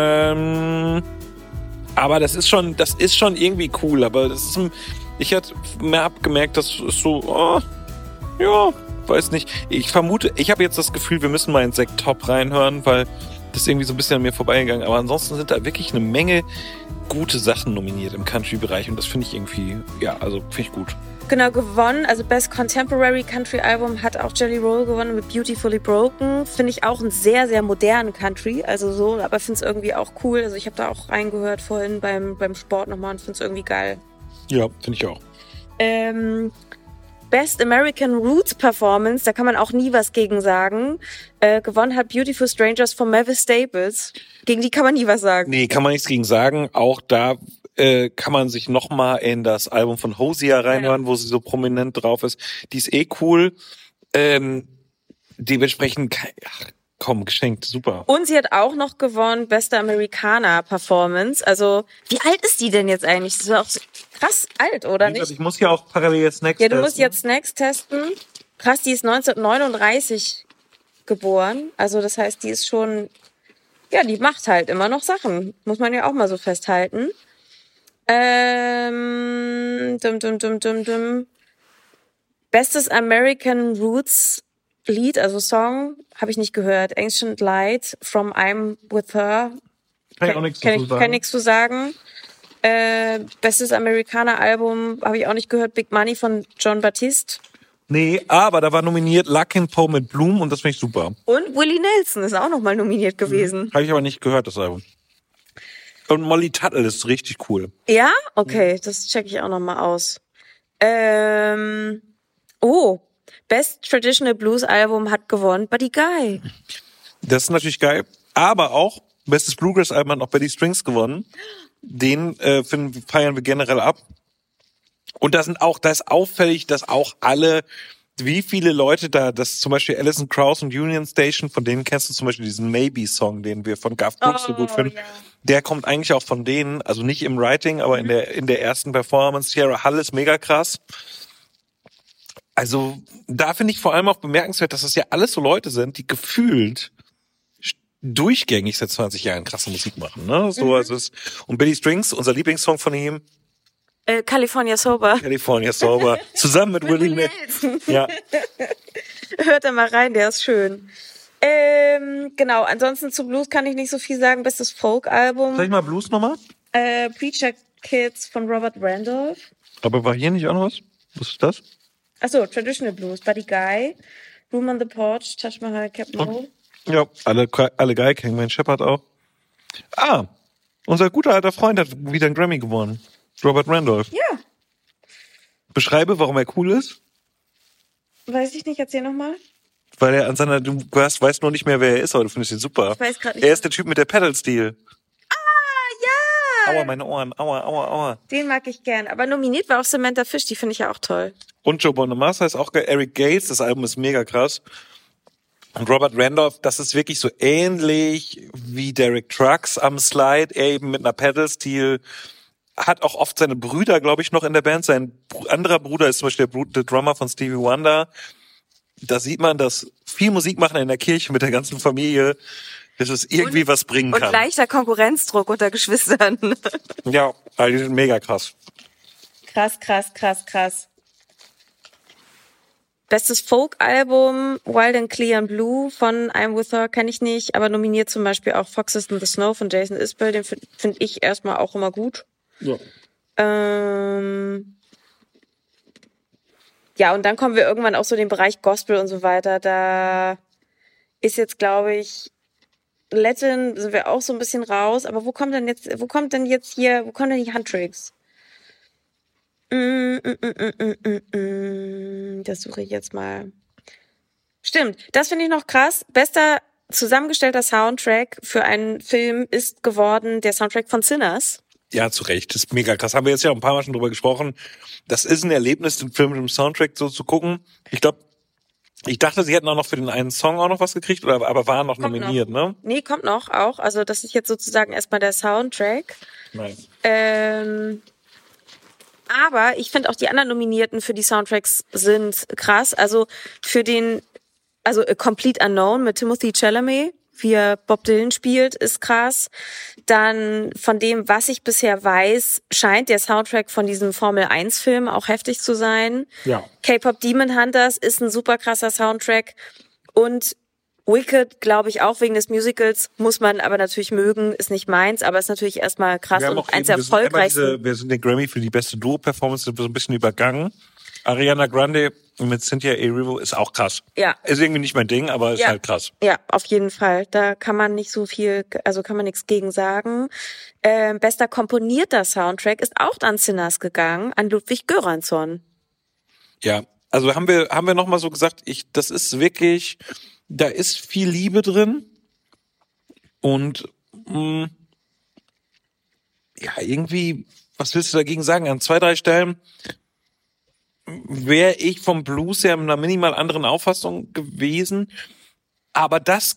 aber das ist schon irgendwie cool. Aber ich habe gemerkt, das ist so, weiß nicht. Ich habe jetzt das Gefühl, wir müssen mal in Zach Top reinhören, weil das ist irgendwie so ein bisschen an mir vorbeigegangen. Aber ansonsten sind da wirklich eine Menge gute Sachen nominiert im Country-Bereich. Und das finde ich irgendwie, finde ich gut. Genau, gewonnen. Also Best Contemporary Country Album hat auch Jelly Roll gewonnen mit Beautifully Broken. Finde ich auch einen sehr, sehr modernen Country. Also so, aber finde es irgendwie auch cool. Also ich habe da auch reingehört vorhin beim Sport nochmal und finde es irgendwie geil. Ja, finde ich auch. Best American Roots Performance, da kann man auch nie was gegen sagen. Gewonnen hat Beautiful Strangers von Mavis Staples. Gegen die kann man nie was sagen. Nee, kann man nichts gegen sagen. Auch da kann man sich nochmal in das Album von Hosea reinhören, wo sie so prominent drauf ist. Die ist cool. Dementsprechend, geschenkt, super. Und sie hat auch noch gewonnen Beste Americana Performance. Also, wie alt ist die denn jetzt eigentlich? Das ist auch so krass alt, oder nicht? Ich muss ja auch parallel Snacks testen. Ja, du musst jetzt Snacks testen. Krass, die ist 1939 geboren. Also, das heißt, die ist schon, die macht halt immer noch Sachen. Muss man ja auch mal so festhalten. Bestes American Roots Lied, also Song, habe ich nicht gehört. Ancient Light from I'm With Her. Kann ich auch nichts zu sagen. Bestes Amerikaner-Album habe ich auch nicht gehört. Big Money von John Baptiste. Nee, aber da war nominiert Luck and Poe mit Bloom und das finde ich super. Und Willie Nelson ist auch nochmal nominiert gewesen. Habe ich aber nicht gehört, das Album. Und Molly Tuttle ist richtig cool. Ja? Okay, das checke ich auch nochmal aus. Best Traditional Blues Album hat gewonnen Buddy Guy. Das ist natürlich geil. Aber auch bestes Bluegrass Album hat noch Betty Strings gewonnen. Den feiern wir generell ab. Und da ist auffällig, dass auch alle, wie viele Leute das zum Beispiel Alison Krauss und Union Station, von denen kennst du zum Beispiel diesen Maybe-Song, den wir von Garth Brooks so gut finden. Yeah. Der kommt eigentlich auch von denen, also nicht im Writing, aber in der ersten Performance. Sierra Hull ist mega krass. Also da finde ich vor allem auch bemerkenswert, dass das ja alles so Leute sind, die gefühlt durchgängig seit 20 Jahren krasse Musik machen. Ne? So, und Billy Strings, unser Lieblingssong von ihm. California Sober. California Sober. Zusammen mit Willie Nelson. Ja. Hört da mal rein, der ist schön. Genau, ansonsten zu Blues kann ich nicht so viel sagen. Bestes Folk-Album. Sag ich mal Blues nochmal? Preacher Kids von Robert Randolph. Aber war hier nicht auch noch was? Was ist das? Achso, Traditional Blues. Buddy Guy. Room on the Porch. Taj Mahal, Captain Mo. Ja, alle Guy, Hangman Shepherd auch. Unser guter alter Freund hat wieder einen Grammy gewonnen. Robert Randolph. Ja. Beschreibe, warum er cool ist. Weiß ich nicht, erzähl nochmal. Weil er du weißt nur nicht mehr, wer er ist, aber du findest ihn super. Ich weiß gerade nicht. Er ist der Typ mit der Pedal-Steel. Ja! Aua, meine Ohren. Aua. Den mag ich gern. Aber nominiert war auch Samantha Fish, die finde ich ja auch toll. Und Joe Bonamassa ist auch geil. Eric Gales, das Album ist mega krass. Und Robert Randolph, das ist wirklich so ähnlich wie Derek Trucks am Slide. Er eben mit einer Pedal-Steel. Hat auch oft seine Brüder, glaube ich, noch in der Band. Sein anderer Bruder ist zum Beispiel der Drummer von Stevie Wonder. Da sieht man, dass viel Musik machen in der Kirche mit der ganzen Familie, dass es irgendwie was bringen kann. Und leichter Konkurrenzdruck unter Geschwistern. Ja, also die sind mega krass. Krass. Bestes Folk-Album, Wild and Clear and Blue von I'm With Her, kenne ich nicht, aber nominiert zum Beispiel auch Foxes in the Snow von Jason Isbell, den finde ich erstmal auch immer gut. Ja. Ja, und dann kommen wir irgendwann auch so in den Bereich Gospel und so weiter. Da ist jetzt, glaube ich, Latin sind wir auch so ein bisschen raus. Aber wo kommen denn die Handtricks? Das suche ich jetzt mal. Stimmt, das finde ich noch krass. Bester zusammengestellter Soundtrack für einen Film ist geworden der Soundtrack von Sinners. Ja, zu Recht. Das ist mega krass. Haben wir jetzt ja auch ein paar Mal schon drüber gesprochen. Das ist ein Erlebnis, den Film mit dem Soundtrack so zu gucken. Ich dachte, sie hätten auch noch für den einen Song auch noch was gekriegt, aber waren noch nominiert, ne? Nee, kommt noch auch. Also das ist jetzt sozusagen erstmal der Soundtrack. Nein. Aber ich finde auch die anderen Nominierten für die Soundtracks sind krass. Also A Complete Unknown mit Timothée Chalamet, wie er Bob Dylan spielt, ist krass. Dann von dem, was ich bisher weiß, scheint der Soundtrack von diesem Formel-1-Film auch heftig zu sein. Ja. K-Pop Demon Hunters ist ein super krasser Soundtrack. Und Wicked, glaube ich, auch wegen des Musicals, muss man aber natürlich mögen, ist nicht meins, aber ist natürlich erstmal krass und eins der erfolgreichsten. Wir sind den Grammy für die beste Duo-Performance so ein bisschen übergangen. Ariana Grande mit Cynthia Erivo ist auch krass. Ja. Ist irgendwie nicht mein Ding, aber ist halt krass. Ja, auf jeden Fall. Da kann man nicht so viel, also kann man nichts gegen sagen. Bester komponierter Soundtrack ist auch an Sinners gegangen, an Ludwig Göransson. Ja, also haben wir noch mal so gesagt, das ist wirklich, da ist viel Liebe drin und ja, irgendwie, was willst du dagegen sagen? An 2, 3 Stellen wäre ich vom Blues her in einer minimal anderen Auffassung gewesen. Aber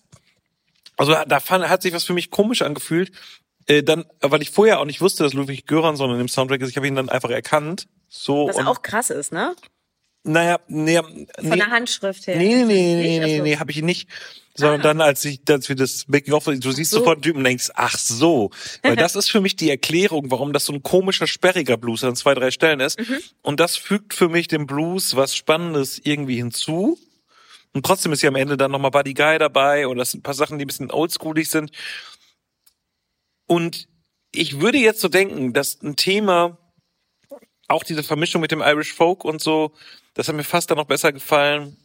hat sich was für mich komisch angefühlt. Weil ich vorher auch nicht wusste, dass Ludwig Göransson in dem Soundtrack ist. Ich habe ihn dann einfach erkannt. So. Was auch krass ist, ne? Naja, von der Handschrift her. Nee, habe ich ihn nicht. Sondern dann, als wir das Making-of, du siehst sofort den Typen und denkst, ach so. Weil das ist für mich die Erklärung, warum das so ein komischer, sperriger Blues an 2, 3 Stellen ist. Mhm. Und das fügt für mich dem Blues was Spannendes irgendwie hinzu. Und trotzdem ist ja am Ende dann nochmal Buddy Guy dabei und das sind ein paar Sachen, die ein bisschen oldschoolig sind. Und ich würde jetzt so denken, dass ein Thema, auch diese Vermischung mit dem Irish Folk und so, das hat mir fast dann noch besser gefallen.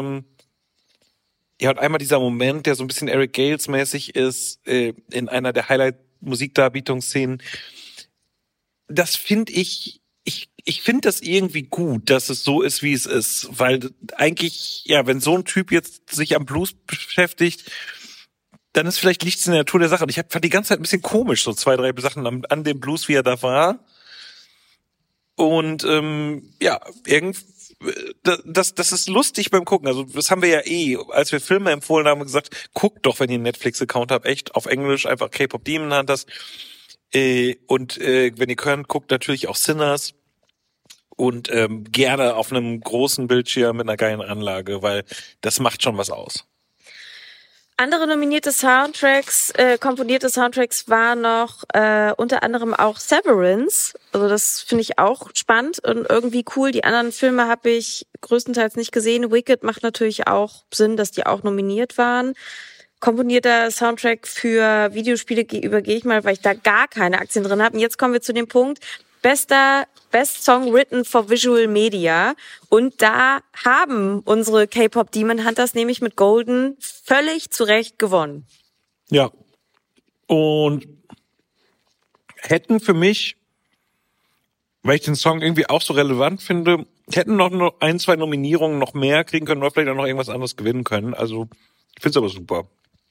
Ja, und einmal dieser Moment, der so ein bisschen Eric Gales-mäßig ist, in einer der Highlight-Musikdarbietungsszenen. Das finde ich finde das irgendwie gut, dass es so ist, wie es ist. Weil eigentlich, ja, wenn so ein Typ jetzt sich am Blues beschäftigt, dann ist vielleicht liegt's in der Natur der Sache. Und ich fand die ganze Zeit ein bisschen komisch, so 2, 3 Sachen an dem Blues, wie er da war. Und ja, das ist lustig beim Gucken. Also das haben wir ja als wir Filme empfohlen haben, gesagt, guckt doch, wenn ihr einen Netflix-Account habt, echt auf Englisch, einfach K-Pop Demon Hunters. Und wenn ihr könnt, guckt natürlich auch Sinners. Und gerne auf einem großen Bildschirm mit einer geilen Anlage, weil das macht schon was aus. Andere nominierte Soundtracks, komponierte Soundtracks waren noch unter anderem auch Severance. Also das finde ich auch spannend und irgendwie cool. Die anderen Filme habe ich größtenteils nicht gesehen. Wicked macht natürlich auch Sinn, dass die auch nominiert waren. Komponierter Soundtrack für Videospiele übergehe ich mal, weil ich da gar keine Aktien drin habe. Und jetzt kommen wir zu dem Punkt, Best Song Written for Visual Media. Und da haben unsere K-Pop Demon Hunters nämlich mit Golden völlig zu Recht gewonnen. Ja. und hätten für mich, weil ich den Song irgendwie auch so relevant finde, hätten noch 1, 2 Nominierungen noch mehr kriegen können oder vielleicht auch noch irgendwas anderes gewinnen können. Also ich finde es aber super.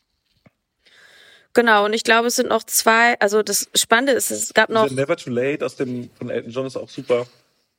Genau, und ich glaube, es sind noch 2, also das Spannende ist, es gab noch... Never Too Late von Elton John ist auch super.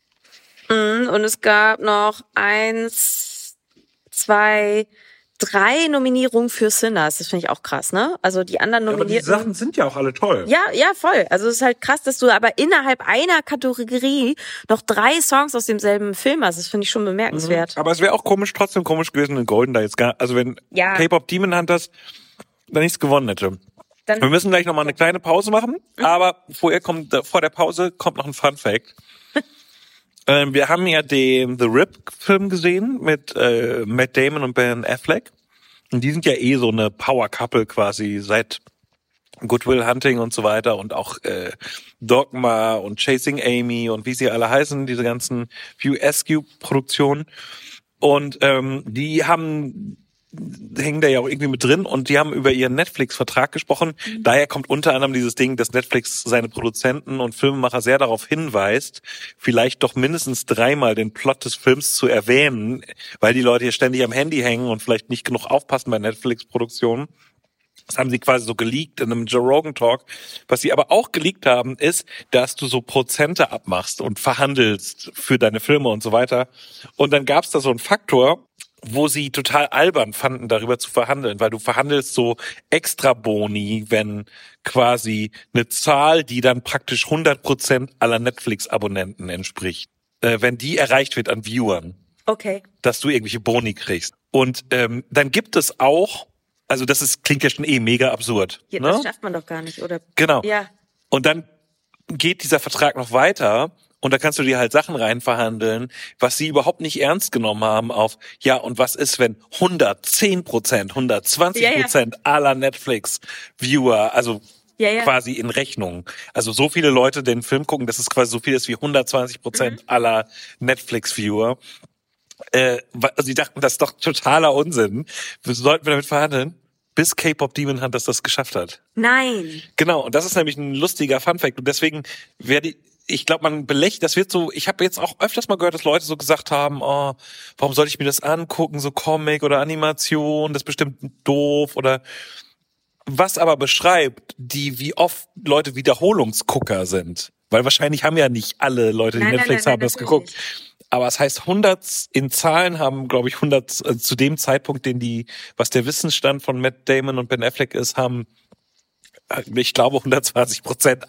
Und es gab noch 1, 2, 3 Nominierungen für Sinners. Das finde ich auch krass, ne? Also die anderen Nominierten... Ja, aber die Sachen sind ja auch alle toll. Ja, voll. Also es ist halt krass, dass du aber innerhalb einer Kategorie noch 3 Songs aus demselben Film hast. Das finde ich schon bemerkenswert. Aber es wäre auch trotzdem komisch gewesen, wenn Golden da jetzt also wenn K-Pop Demon Hunters da nichts gewonnen hätte. Wir müssen gleich nochmal eine kleine Pause machen, aber vor der Pause kommt noch ein Fun Fact. Wir haben ja den The Rip-Film gesehen mit Matt Damon und Ben Affleck. Und die sind ja so eine Power-Couple quasi seit Good Will Hunting und so weiter und auch Dogma und Chasing Amy und wie sie alle heißen, diese ganzen View Askew-Produktionen. Und die hängen da ja auch irgendwie mit drin und die haben über ihren Netflix-Vertrag gesprochen. Daher kommt unter anderem dieses Ding, dass Netflix seine Produzenten und Filmemacher sehr darauf hinweist, vielleicht doch mindestens 3-mal den Plot des Films zu erwähnen, weil die Leute hier ständig am Handy hängen und vielleicht nicht genug aufpassen bei Netflix-Produktionen. Das haben sie quasi so geleakt in einem Joe Rogan Talk. Was sie aber auch geleakt haben, ist, dass du so Prozente abmachst und verhandelst für deine Filme und so weiter. Und dann gab es da so einen Faktor, wo sie total albern fanden, darüber zu verhandeln, weil du verhandelst so extra Boni, wenn quasi eine Zahl, die dann praktisch 100% aller Netflix-Abonnenten entspricht, wenn die erreicht wird an Viewern, Okay. dass du irgendwelche Boni kriegst. Und dann gibt es auch, also klingt ja schon mega absurd. Ja, ne? Das schafft man doch gar nicht, oder? Genau. Ja. Und dann geht dieser Vertrag noch weiter und da kannst du dir halt Sachen reinverhandeln, was sie überhaupt nicht ernst genommen haben und was ist, wenn 110%, 120% aller Netflix-Viewer, also quasi in Rechnung, also so viele Leute den Film gucken, dass es quasi so viel ist wie 120% aller Netflix-Viewer. Also die dachten, das ist doch totaler Unsinn. Sollten wir damit verhandeln? Bis K-Pop Demon Hunters das geschafft hat. Nein. Genau, und das ist nämlich ein lustiger Funfact. Und deswegen ich glaube, man belächelt, das wird so, ich habe jetzt auch öfters mal gehört, dass Leute so gesagt haben, oh, warum soll ich mir das angucken, so Comic oder Animation, das ist bestimmt doof oder was aber beschreibt, wie oft Leute Wiederholungsgucker sind. Weil wahrscheinlich haben ja nicht alle Leute, die Netflix haben, das geguckt. Aber es heißt 100, in Zahlen haben, glaube ich, 100, zu dem Zeitpunkt, was der Wissensstand von Matt Damon und Ben Affleck ist, haben, ich glaube, 120%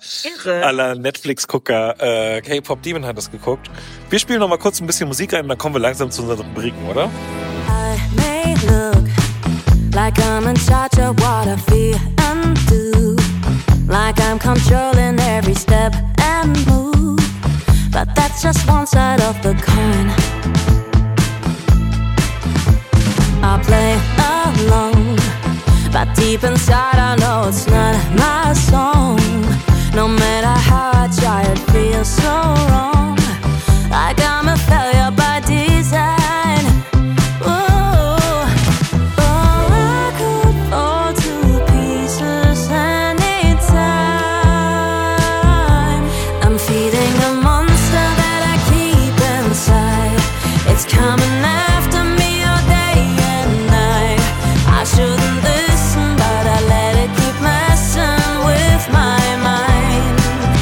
aller Netflix-Gucker K-Pop Demon Hunters geguckt. Wir spielen noch mal kurz ein bisschen Musik rein und dann kommen wir langsam zu unseren Rubriken, oder? I may look like I'm in charge of what I feel and do, like I'm controlling every step and move, but that's just one side of the coin. I play alone, but deep inside I know it's not my song. No matter how I try, it feels so wrong, like I'm a failure by design. Oh, I could fall to pieces anytime. I'm feeding a monster that I keep inside. It's coming after me all day and night. I shouldn't listen, but I let it keep messing with my mind.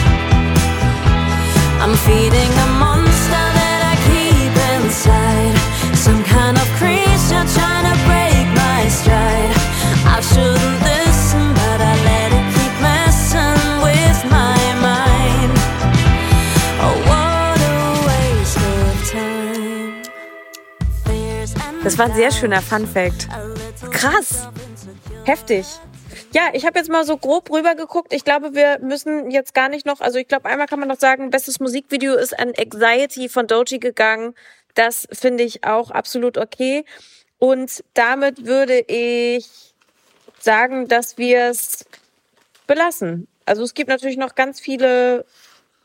I'm feeding a monster that I keep inside. Some kind of creature trying to break my stride. I shouldn't listen, but I let it keep messing with my mind. Oh, what a waste of time. Das war ein sehr schöner Funfact. Krass. Heftig. Ja, ich habe jetzt mal so grob rübergeguckt. Ich glaube, wir müssen jetzt gar nicht noch, also ich glaube, einmal kann man noch sagen, bestes Musikvideo ist an Anxiety von Doechii gegangen. Das finde ich auch absolut okay. Und damit würde ich sagen, dass wir es belassen. Also es gibt natürlich noch ganz viele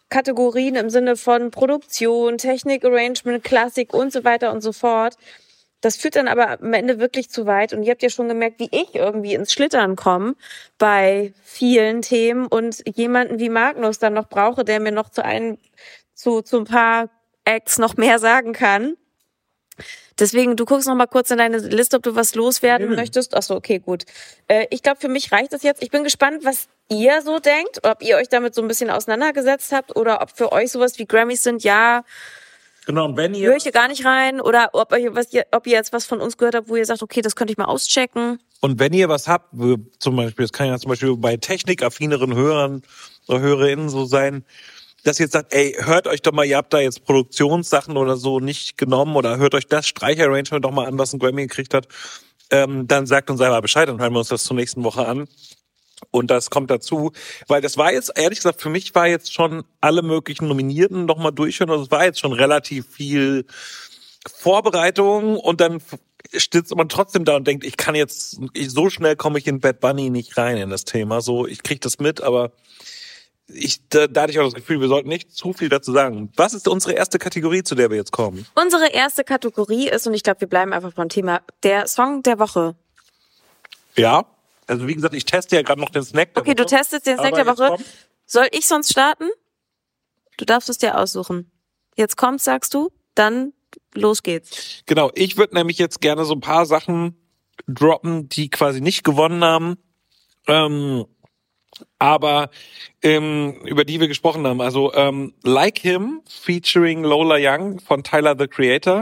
Kategorien im Sinne von Produktion, Technik, Arrangement, Klassik und so weiter und so fort. Das führt dann aber am Ende wirklich zu weit. Und ihr habt ja schon gemerkt, wie ich irgendwie ins Schlittern komme bei vielen Themen und jemanden wie Magnus dann noch brauche, der mir noch zu ein paar Acts noch mehr sagen kann. Deswegen, du guckst noch mal kurz in deine Liste, ob du was loswerden möchtest. Ach so, okay, gut. Ich glaube, für mich reicht das jetzt. Ich bin gespannt, was ihr so denkt, ob ihr euch damit so ein bisschen auseinandergesetzt habt oder ob für euch sowas wie Grammys sind, ja, Genau, und wenn höre ich hier gar nicht rein, oder ob ihr jetzt was von uns gehört habt, wo ihr sagt, okay, das könnte ich mal auschecken. Und wenn ihr was habt, zum Beispiel, das kann ja zum Beispiel bei technikaffineren Hörern oder Hörerinnen so sein, dass ihr jetzt sagt, ey, hört euch doch mal, ihr habt da jetzt Produktionssachen oder so nicht genommen oder hört euch das Streicherarrangement doch mal an, was ein Grammy gekriegt hat, dann sagt uns einmal Bescheid, dann hören wir uns das zur nächsten Woche an. Und das kommt dazu, weil das war jetzt, ehrlich gesagt, für mich war jetzt schon alle möglichen Nominierten noch mal durchhören, also es war jetzt schon relativ viel Vorbereitung und dann sitzt man trotzdem da und denkt, so schnell komme ich in Bad Bunny nicht rein in das Thema, so, ich krieg das mit, aber da hatte ich auch das Gefühl, wir sollten nicht zu viel dazu sagen. Was ist unsere erste Kategorie, zu der wir jetzt kommen? Unsere erste Kategorie ist, und ich glaube, wir bleiben einfach beim Thema, der Song der Woche. Ja. Also wie gesagt, ich teste ja gerade noch den Snack der Woche. Okay, du testest den Snack der Woche. Soll ich sonst starten? Du darfst es dir aussuchen. Jetzt kommt's, sagst du, dann los geht's. Genau, ich würde nämlich jetzt gerne so ein paar Sachen droppen, die quasi nicht gewonnen haben, aber über die wir gesprochen haben. Also Like Him featuring Lola Young von Tyler, the Creator.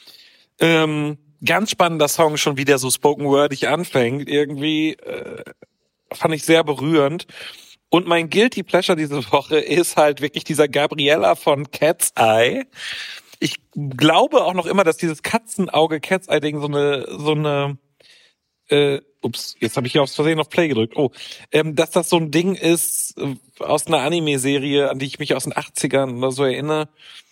Ganz spannender Song, schon wieder so spoken-wordig anfängt. Irgendwie fand ich sehr berührend. Und mein Guilty Pleasure diese Woche ist halt wirklich dieser Gabriella von Cat's Eye. Ich glaube auch noch immer, dass dieses Katzenauge Cat's Eye Ding so eine jetzt habe ich hier aus Versehen auf Play gedrückt. Dass das so ein Ding ist aus einer Anime-Serie, an die ich mich aus den 80ern oder so erinnere.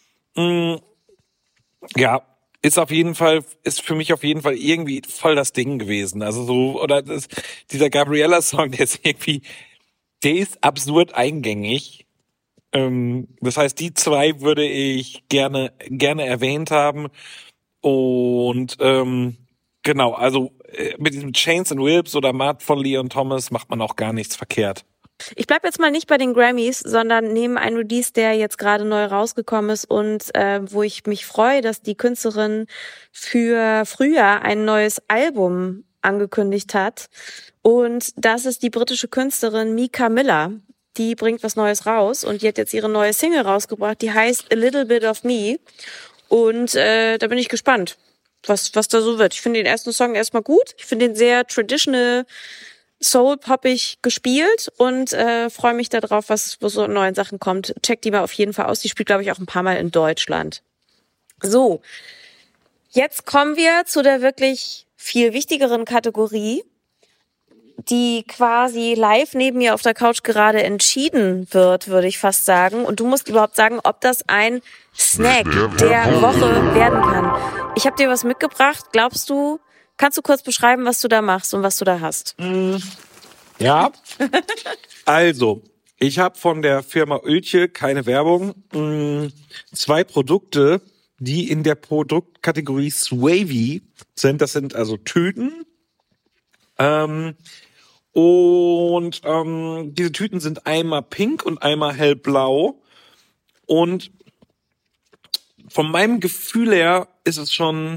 Ja, ist für mich auf jeden Fall irgendwie voll das Ding gewesen. Also so, dieser Gabriella-Song, der ist absurd eingängig. Das heißt, die zwei würde ich gerne erwähnt haben. Und genau, also mit diesem Chains and Whips oder Mud von Leon Thomas macht man auch gar nichts verkehrt. Ich bleib jetzt mal nicht bei den Grammys, sondern nehme einen Release, der jetzt gerade neu rausgekommen ist und wo ich mich freue, dass die Künstlerin für Frühjahr ein neues Album angekündigt hat. Und das ist die britische Künstlerin Mika Miller. Die bringt was Neues raus und die hat jetzt ihre neue Single rausgebracht, die heißt A Little Bit of Me. Und da bin ich gespannt, was da so wird. Ich finde den ersten Song erstmal gut. Ich finde den sehr traditional, soul-poppig gespielt und freue mich darauf, was so an neuen Sachen kommt. Checkt die mal auf jeden Fall aus. Die spielt, glaube ich, auch ein paar Mal in Deutschland. So, jetzt kommen wir zu der wirklich viel wichtigeren Kategorie, die quasi live neben mir auf der Couch gerade entschieden wird, würde ich fast sagen. Und du musst überhaupt sagen, ob das ein Snack der Woche werden kann. Ich habe dir was mitgebracht. Kannst du kurz beschreiben, was du da machst und was du da hast? Ja. Also, ich habe von der Firma Oeltje, keine Werbung, 2 Produkte, die in der Produktkategorie Swavy sind. Das sind also Tüten. Diese Tüten sind einmal pink und einmal hellblau. Und von meinem Gefühl her ist es schon,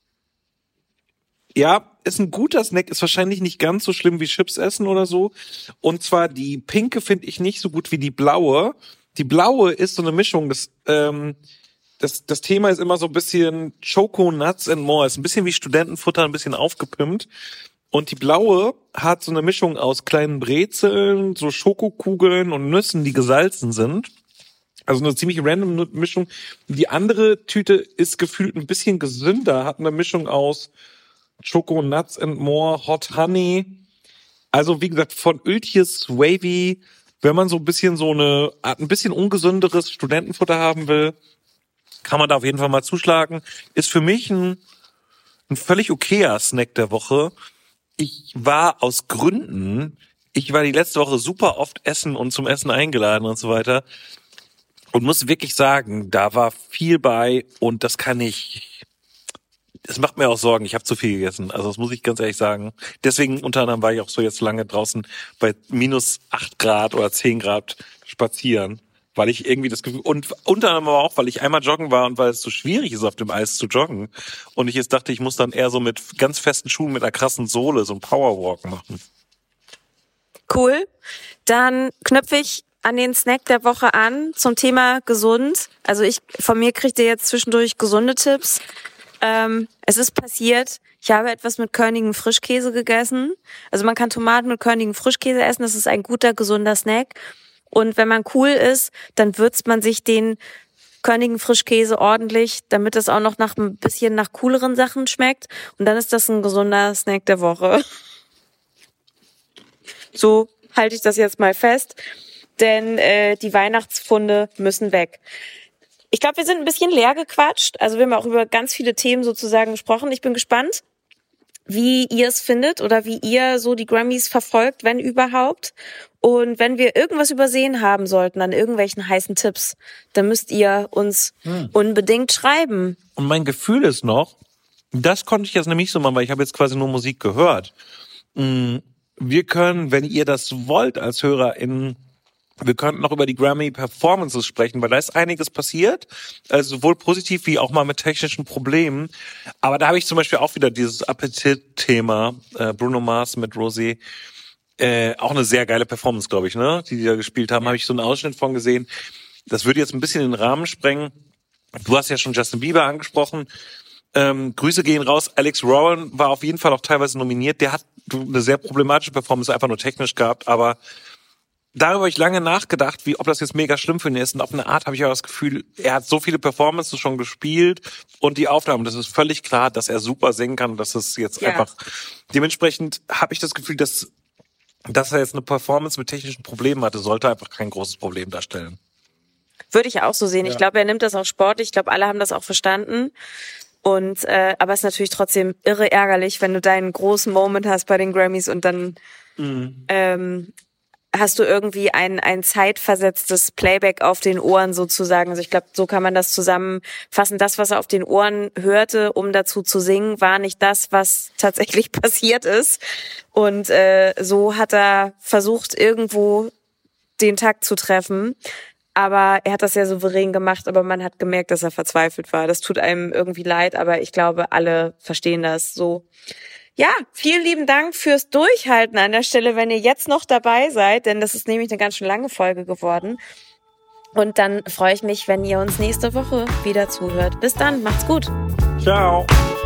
ja, ist ein guter Snack, ist wahrscheinlich nicht ganz so schlimm wie Chips essen oder so. Und zwar die pinke finde ich nicht so gut wie die blaue. Die blaue ist so eine Mischung, das Thema ist immer so ein bisschen Choco Nuts and More, ist ein bisschen wie Studentenfutter, ein bisschen aufgepimpt. Und die blaue hat so eine Mischung aus kleinen Brezeln, so Schokokugeln und Nüssen, die gesalzen sind. Also eine ziemlich random Mischung. Die andere Tüte ist gefühlt ein bisschen gesünder, hat eine Mischung aus Choco Nuts and More, Hot Honey. Also wie gesagt, von Oeltjes Wavy, wenn man so ein bisschen ein bisschen ungesünderes Studentenfutter haben will, kann man da auf jeden Fall mal zuschlagen. Ist für mich ein völlig okayer Snack der Woche. Ich war die letzte Woche super oft essen und zum Essen eingeladen und so weiter. Und muss wirklich sagen, da war viel bei und Das macht mir auch Sorgen. Ich habe zu viel gegessen. Also das muss ich ganz ehrlich sagen. Deswegen unter anderem war ich auch so jetzt lange draußen bei minus 8 Grad oder 10 Grad spazieren. Weil ich irgendwie das Gefühl, und unter anderem aber auch, weil ich einmal joggen war und weil es so schwierig ist, auf dem Eis zu joggen. Und ich jetzt dachte, ich muss dann eher so mit ganz festen Schuhen mit einer krassen Sohle so einen Powerwalk machen. Cool. Dann knüpfe ich an den Snack der Woche an zum Thema gesund. Also von mir kriegt ihr jetzt zwischendurch gesunde Tipps. Es ist passiert, ich habe etwas mit körnigem Frischkäse gegessen. Also man kann Tomaten mit körnigem Frischkäse essen, das ist ein guter, gesunder Snack. Und wenn man cool ist, dann würzt man sich den körnigen Frischkäse ordentlich, damit es auch noch ein bisschen nach cooleren Sachen schmeckt. Und dann ist das ein gesunder Snack der Woche. So halte ich das jetzt mal fest, denn die Weihnachtspfunde müssen weg. Ich glaube, wir sind ein bisschen leer gequatscht. Also wir haben auch über ganz viele Themen sozusagen gesprochen. Ich bin gespannt, wie ihr es findet oder wie ihr so die Grammys verfolgt, wenn überhaupt. Und wenn wir irgendwas übersehen haben sollten an irgendwelchen heißen Tipps, dann müsst ihr uns unbedingt schreiben. Und mein Gefühl ist noch, das konnte ich jetzt nämlich so machen, weil ich habe jetzt quasi nur Musik gehört. Wir können, wenn ihr das wollt als HörerInnen, wir könnten noch über die Grammy-Performances sprechen, weil da ist einiges passiert, also sowohl positiv wie auch mal mit technischen Problemen. Aber da habe ich zum Beispiel auch wieder dieses Appetit-Thema, Bruno Mars mit Rosé, auch eine sehr geile Performance, glaube ich, ne, die da gespielt haben, habe ich so einen Ausschnitt von gesehen. Das würde jetzt ein bisschen den Rahmen sprengen. Du hast ja schon Justin Bieber angesprochen. Grüße gehen raus. Alex Rowan war auf jeden Fall auch teilweise nominiert. Der hat eine sehr problematische Performance, einfach nur technisch gehabt, aber darüber habe ich lange nachgedacht, ob das jetzt mega schlimm für ihn ist. Und auf eine Art habe ich auch das Gefühl, er hat so viele Performances schon gespielt und die Aufnahmen, das ist völlig klar, dass er super singen kann. Das ist jetzt einfach, dementsprechend habe ich das Gefühl, dass er jetzt eine Performance mit technischen Problemen hatte, sollte einfach kein großes Problem darstellen. Würde ich auch so sehen. Ja. Ich glaube, er nimmt das auch sportlich. Ich glaube, alle haben das auch verstanden. Und aber es ist natürlich trotzdem irre ärgerlich, wenn du deinen großen Moment hast bei den Grammys und dann hast du irgendwie ein zeitversetztes Playback auf den Ohren sozusagen. Also ich glaube, so kann man das zusammenfassen. Das, was er auf den Ohren hörte, um dazu zu singen, war nicht das, was tatsächlich passiert ist. Und so hat er versucht, irgendwo den Takt zu treffen. Aber er hat das sehr souverän gemacht, aber man hat gemerkt, dass er verzweifelt war. Das tut einem irgendwie leid, aber ich glaube, alle verstehen das so. Ja, vielen lieben Dank fürs Durchhalten an der Stelle, wenn ihr jetzt noch dabei seid, denn das ist nämlich eine ganz schön lange Folge geworden. Und dann freue ich mich, wenn ihr uns nächste Woche wieder zuhört. Bis dann, macht's gut. Ciao.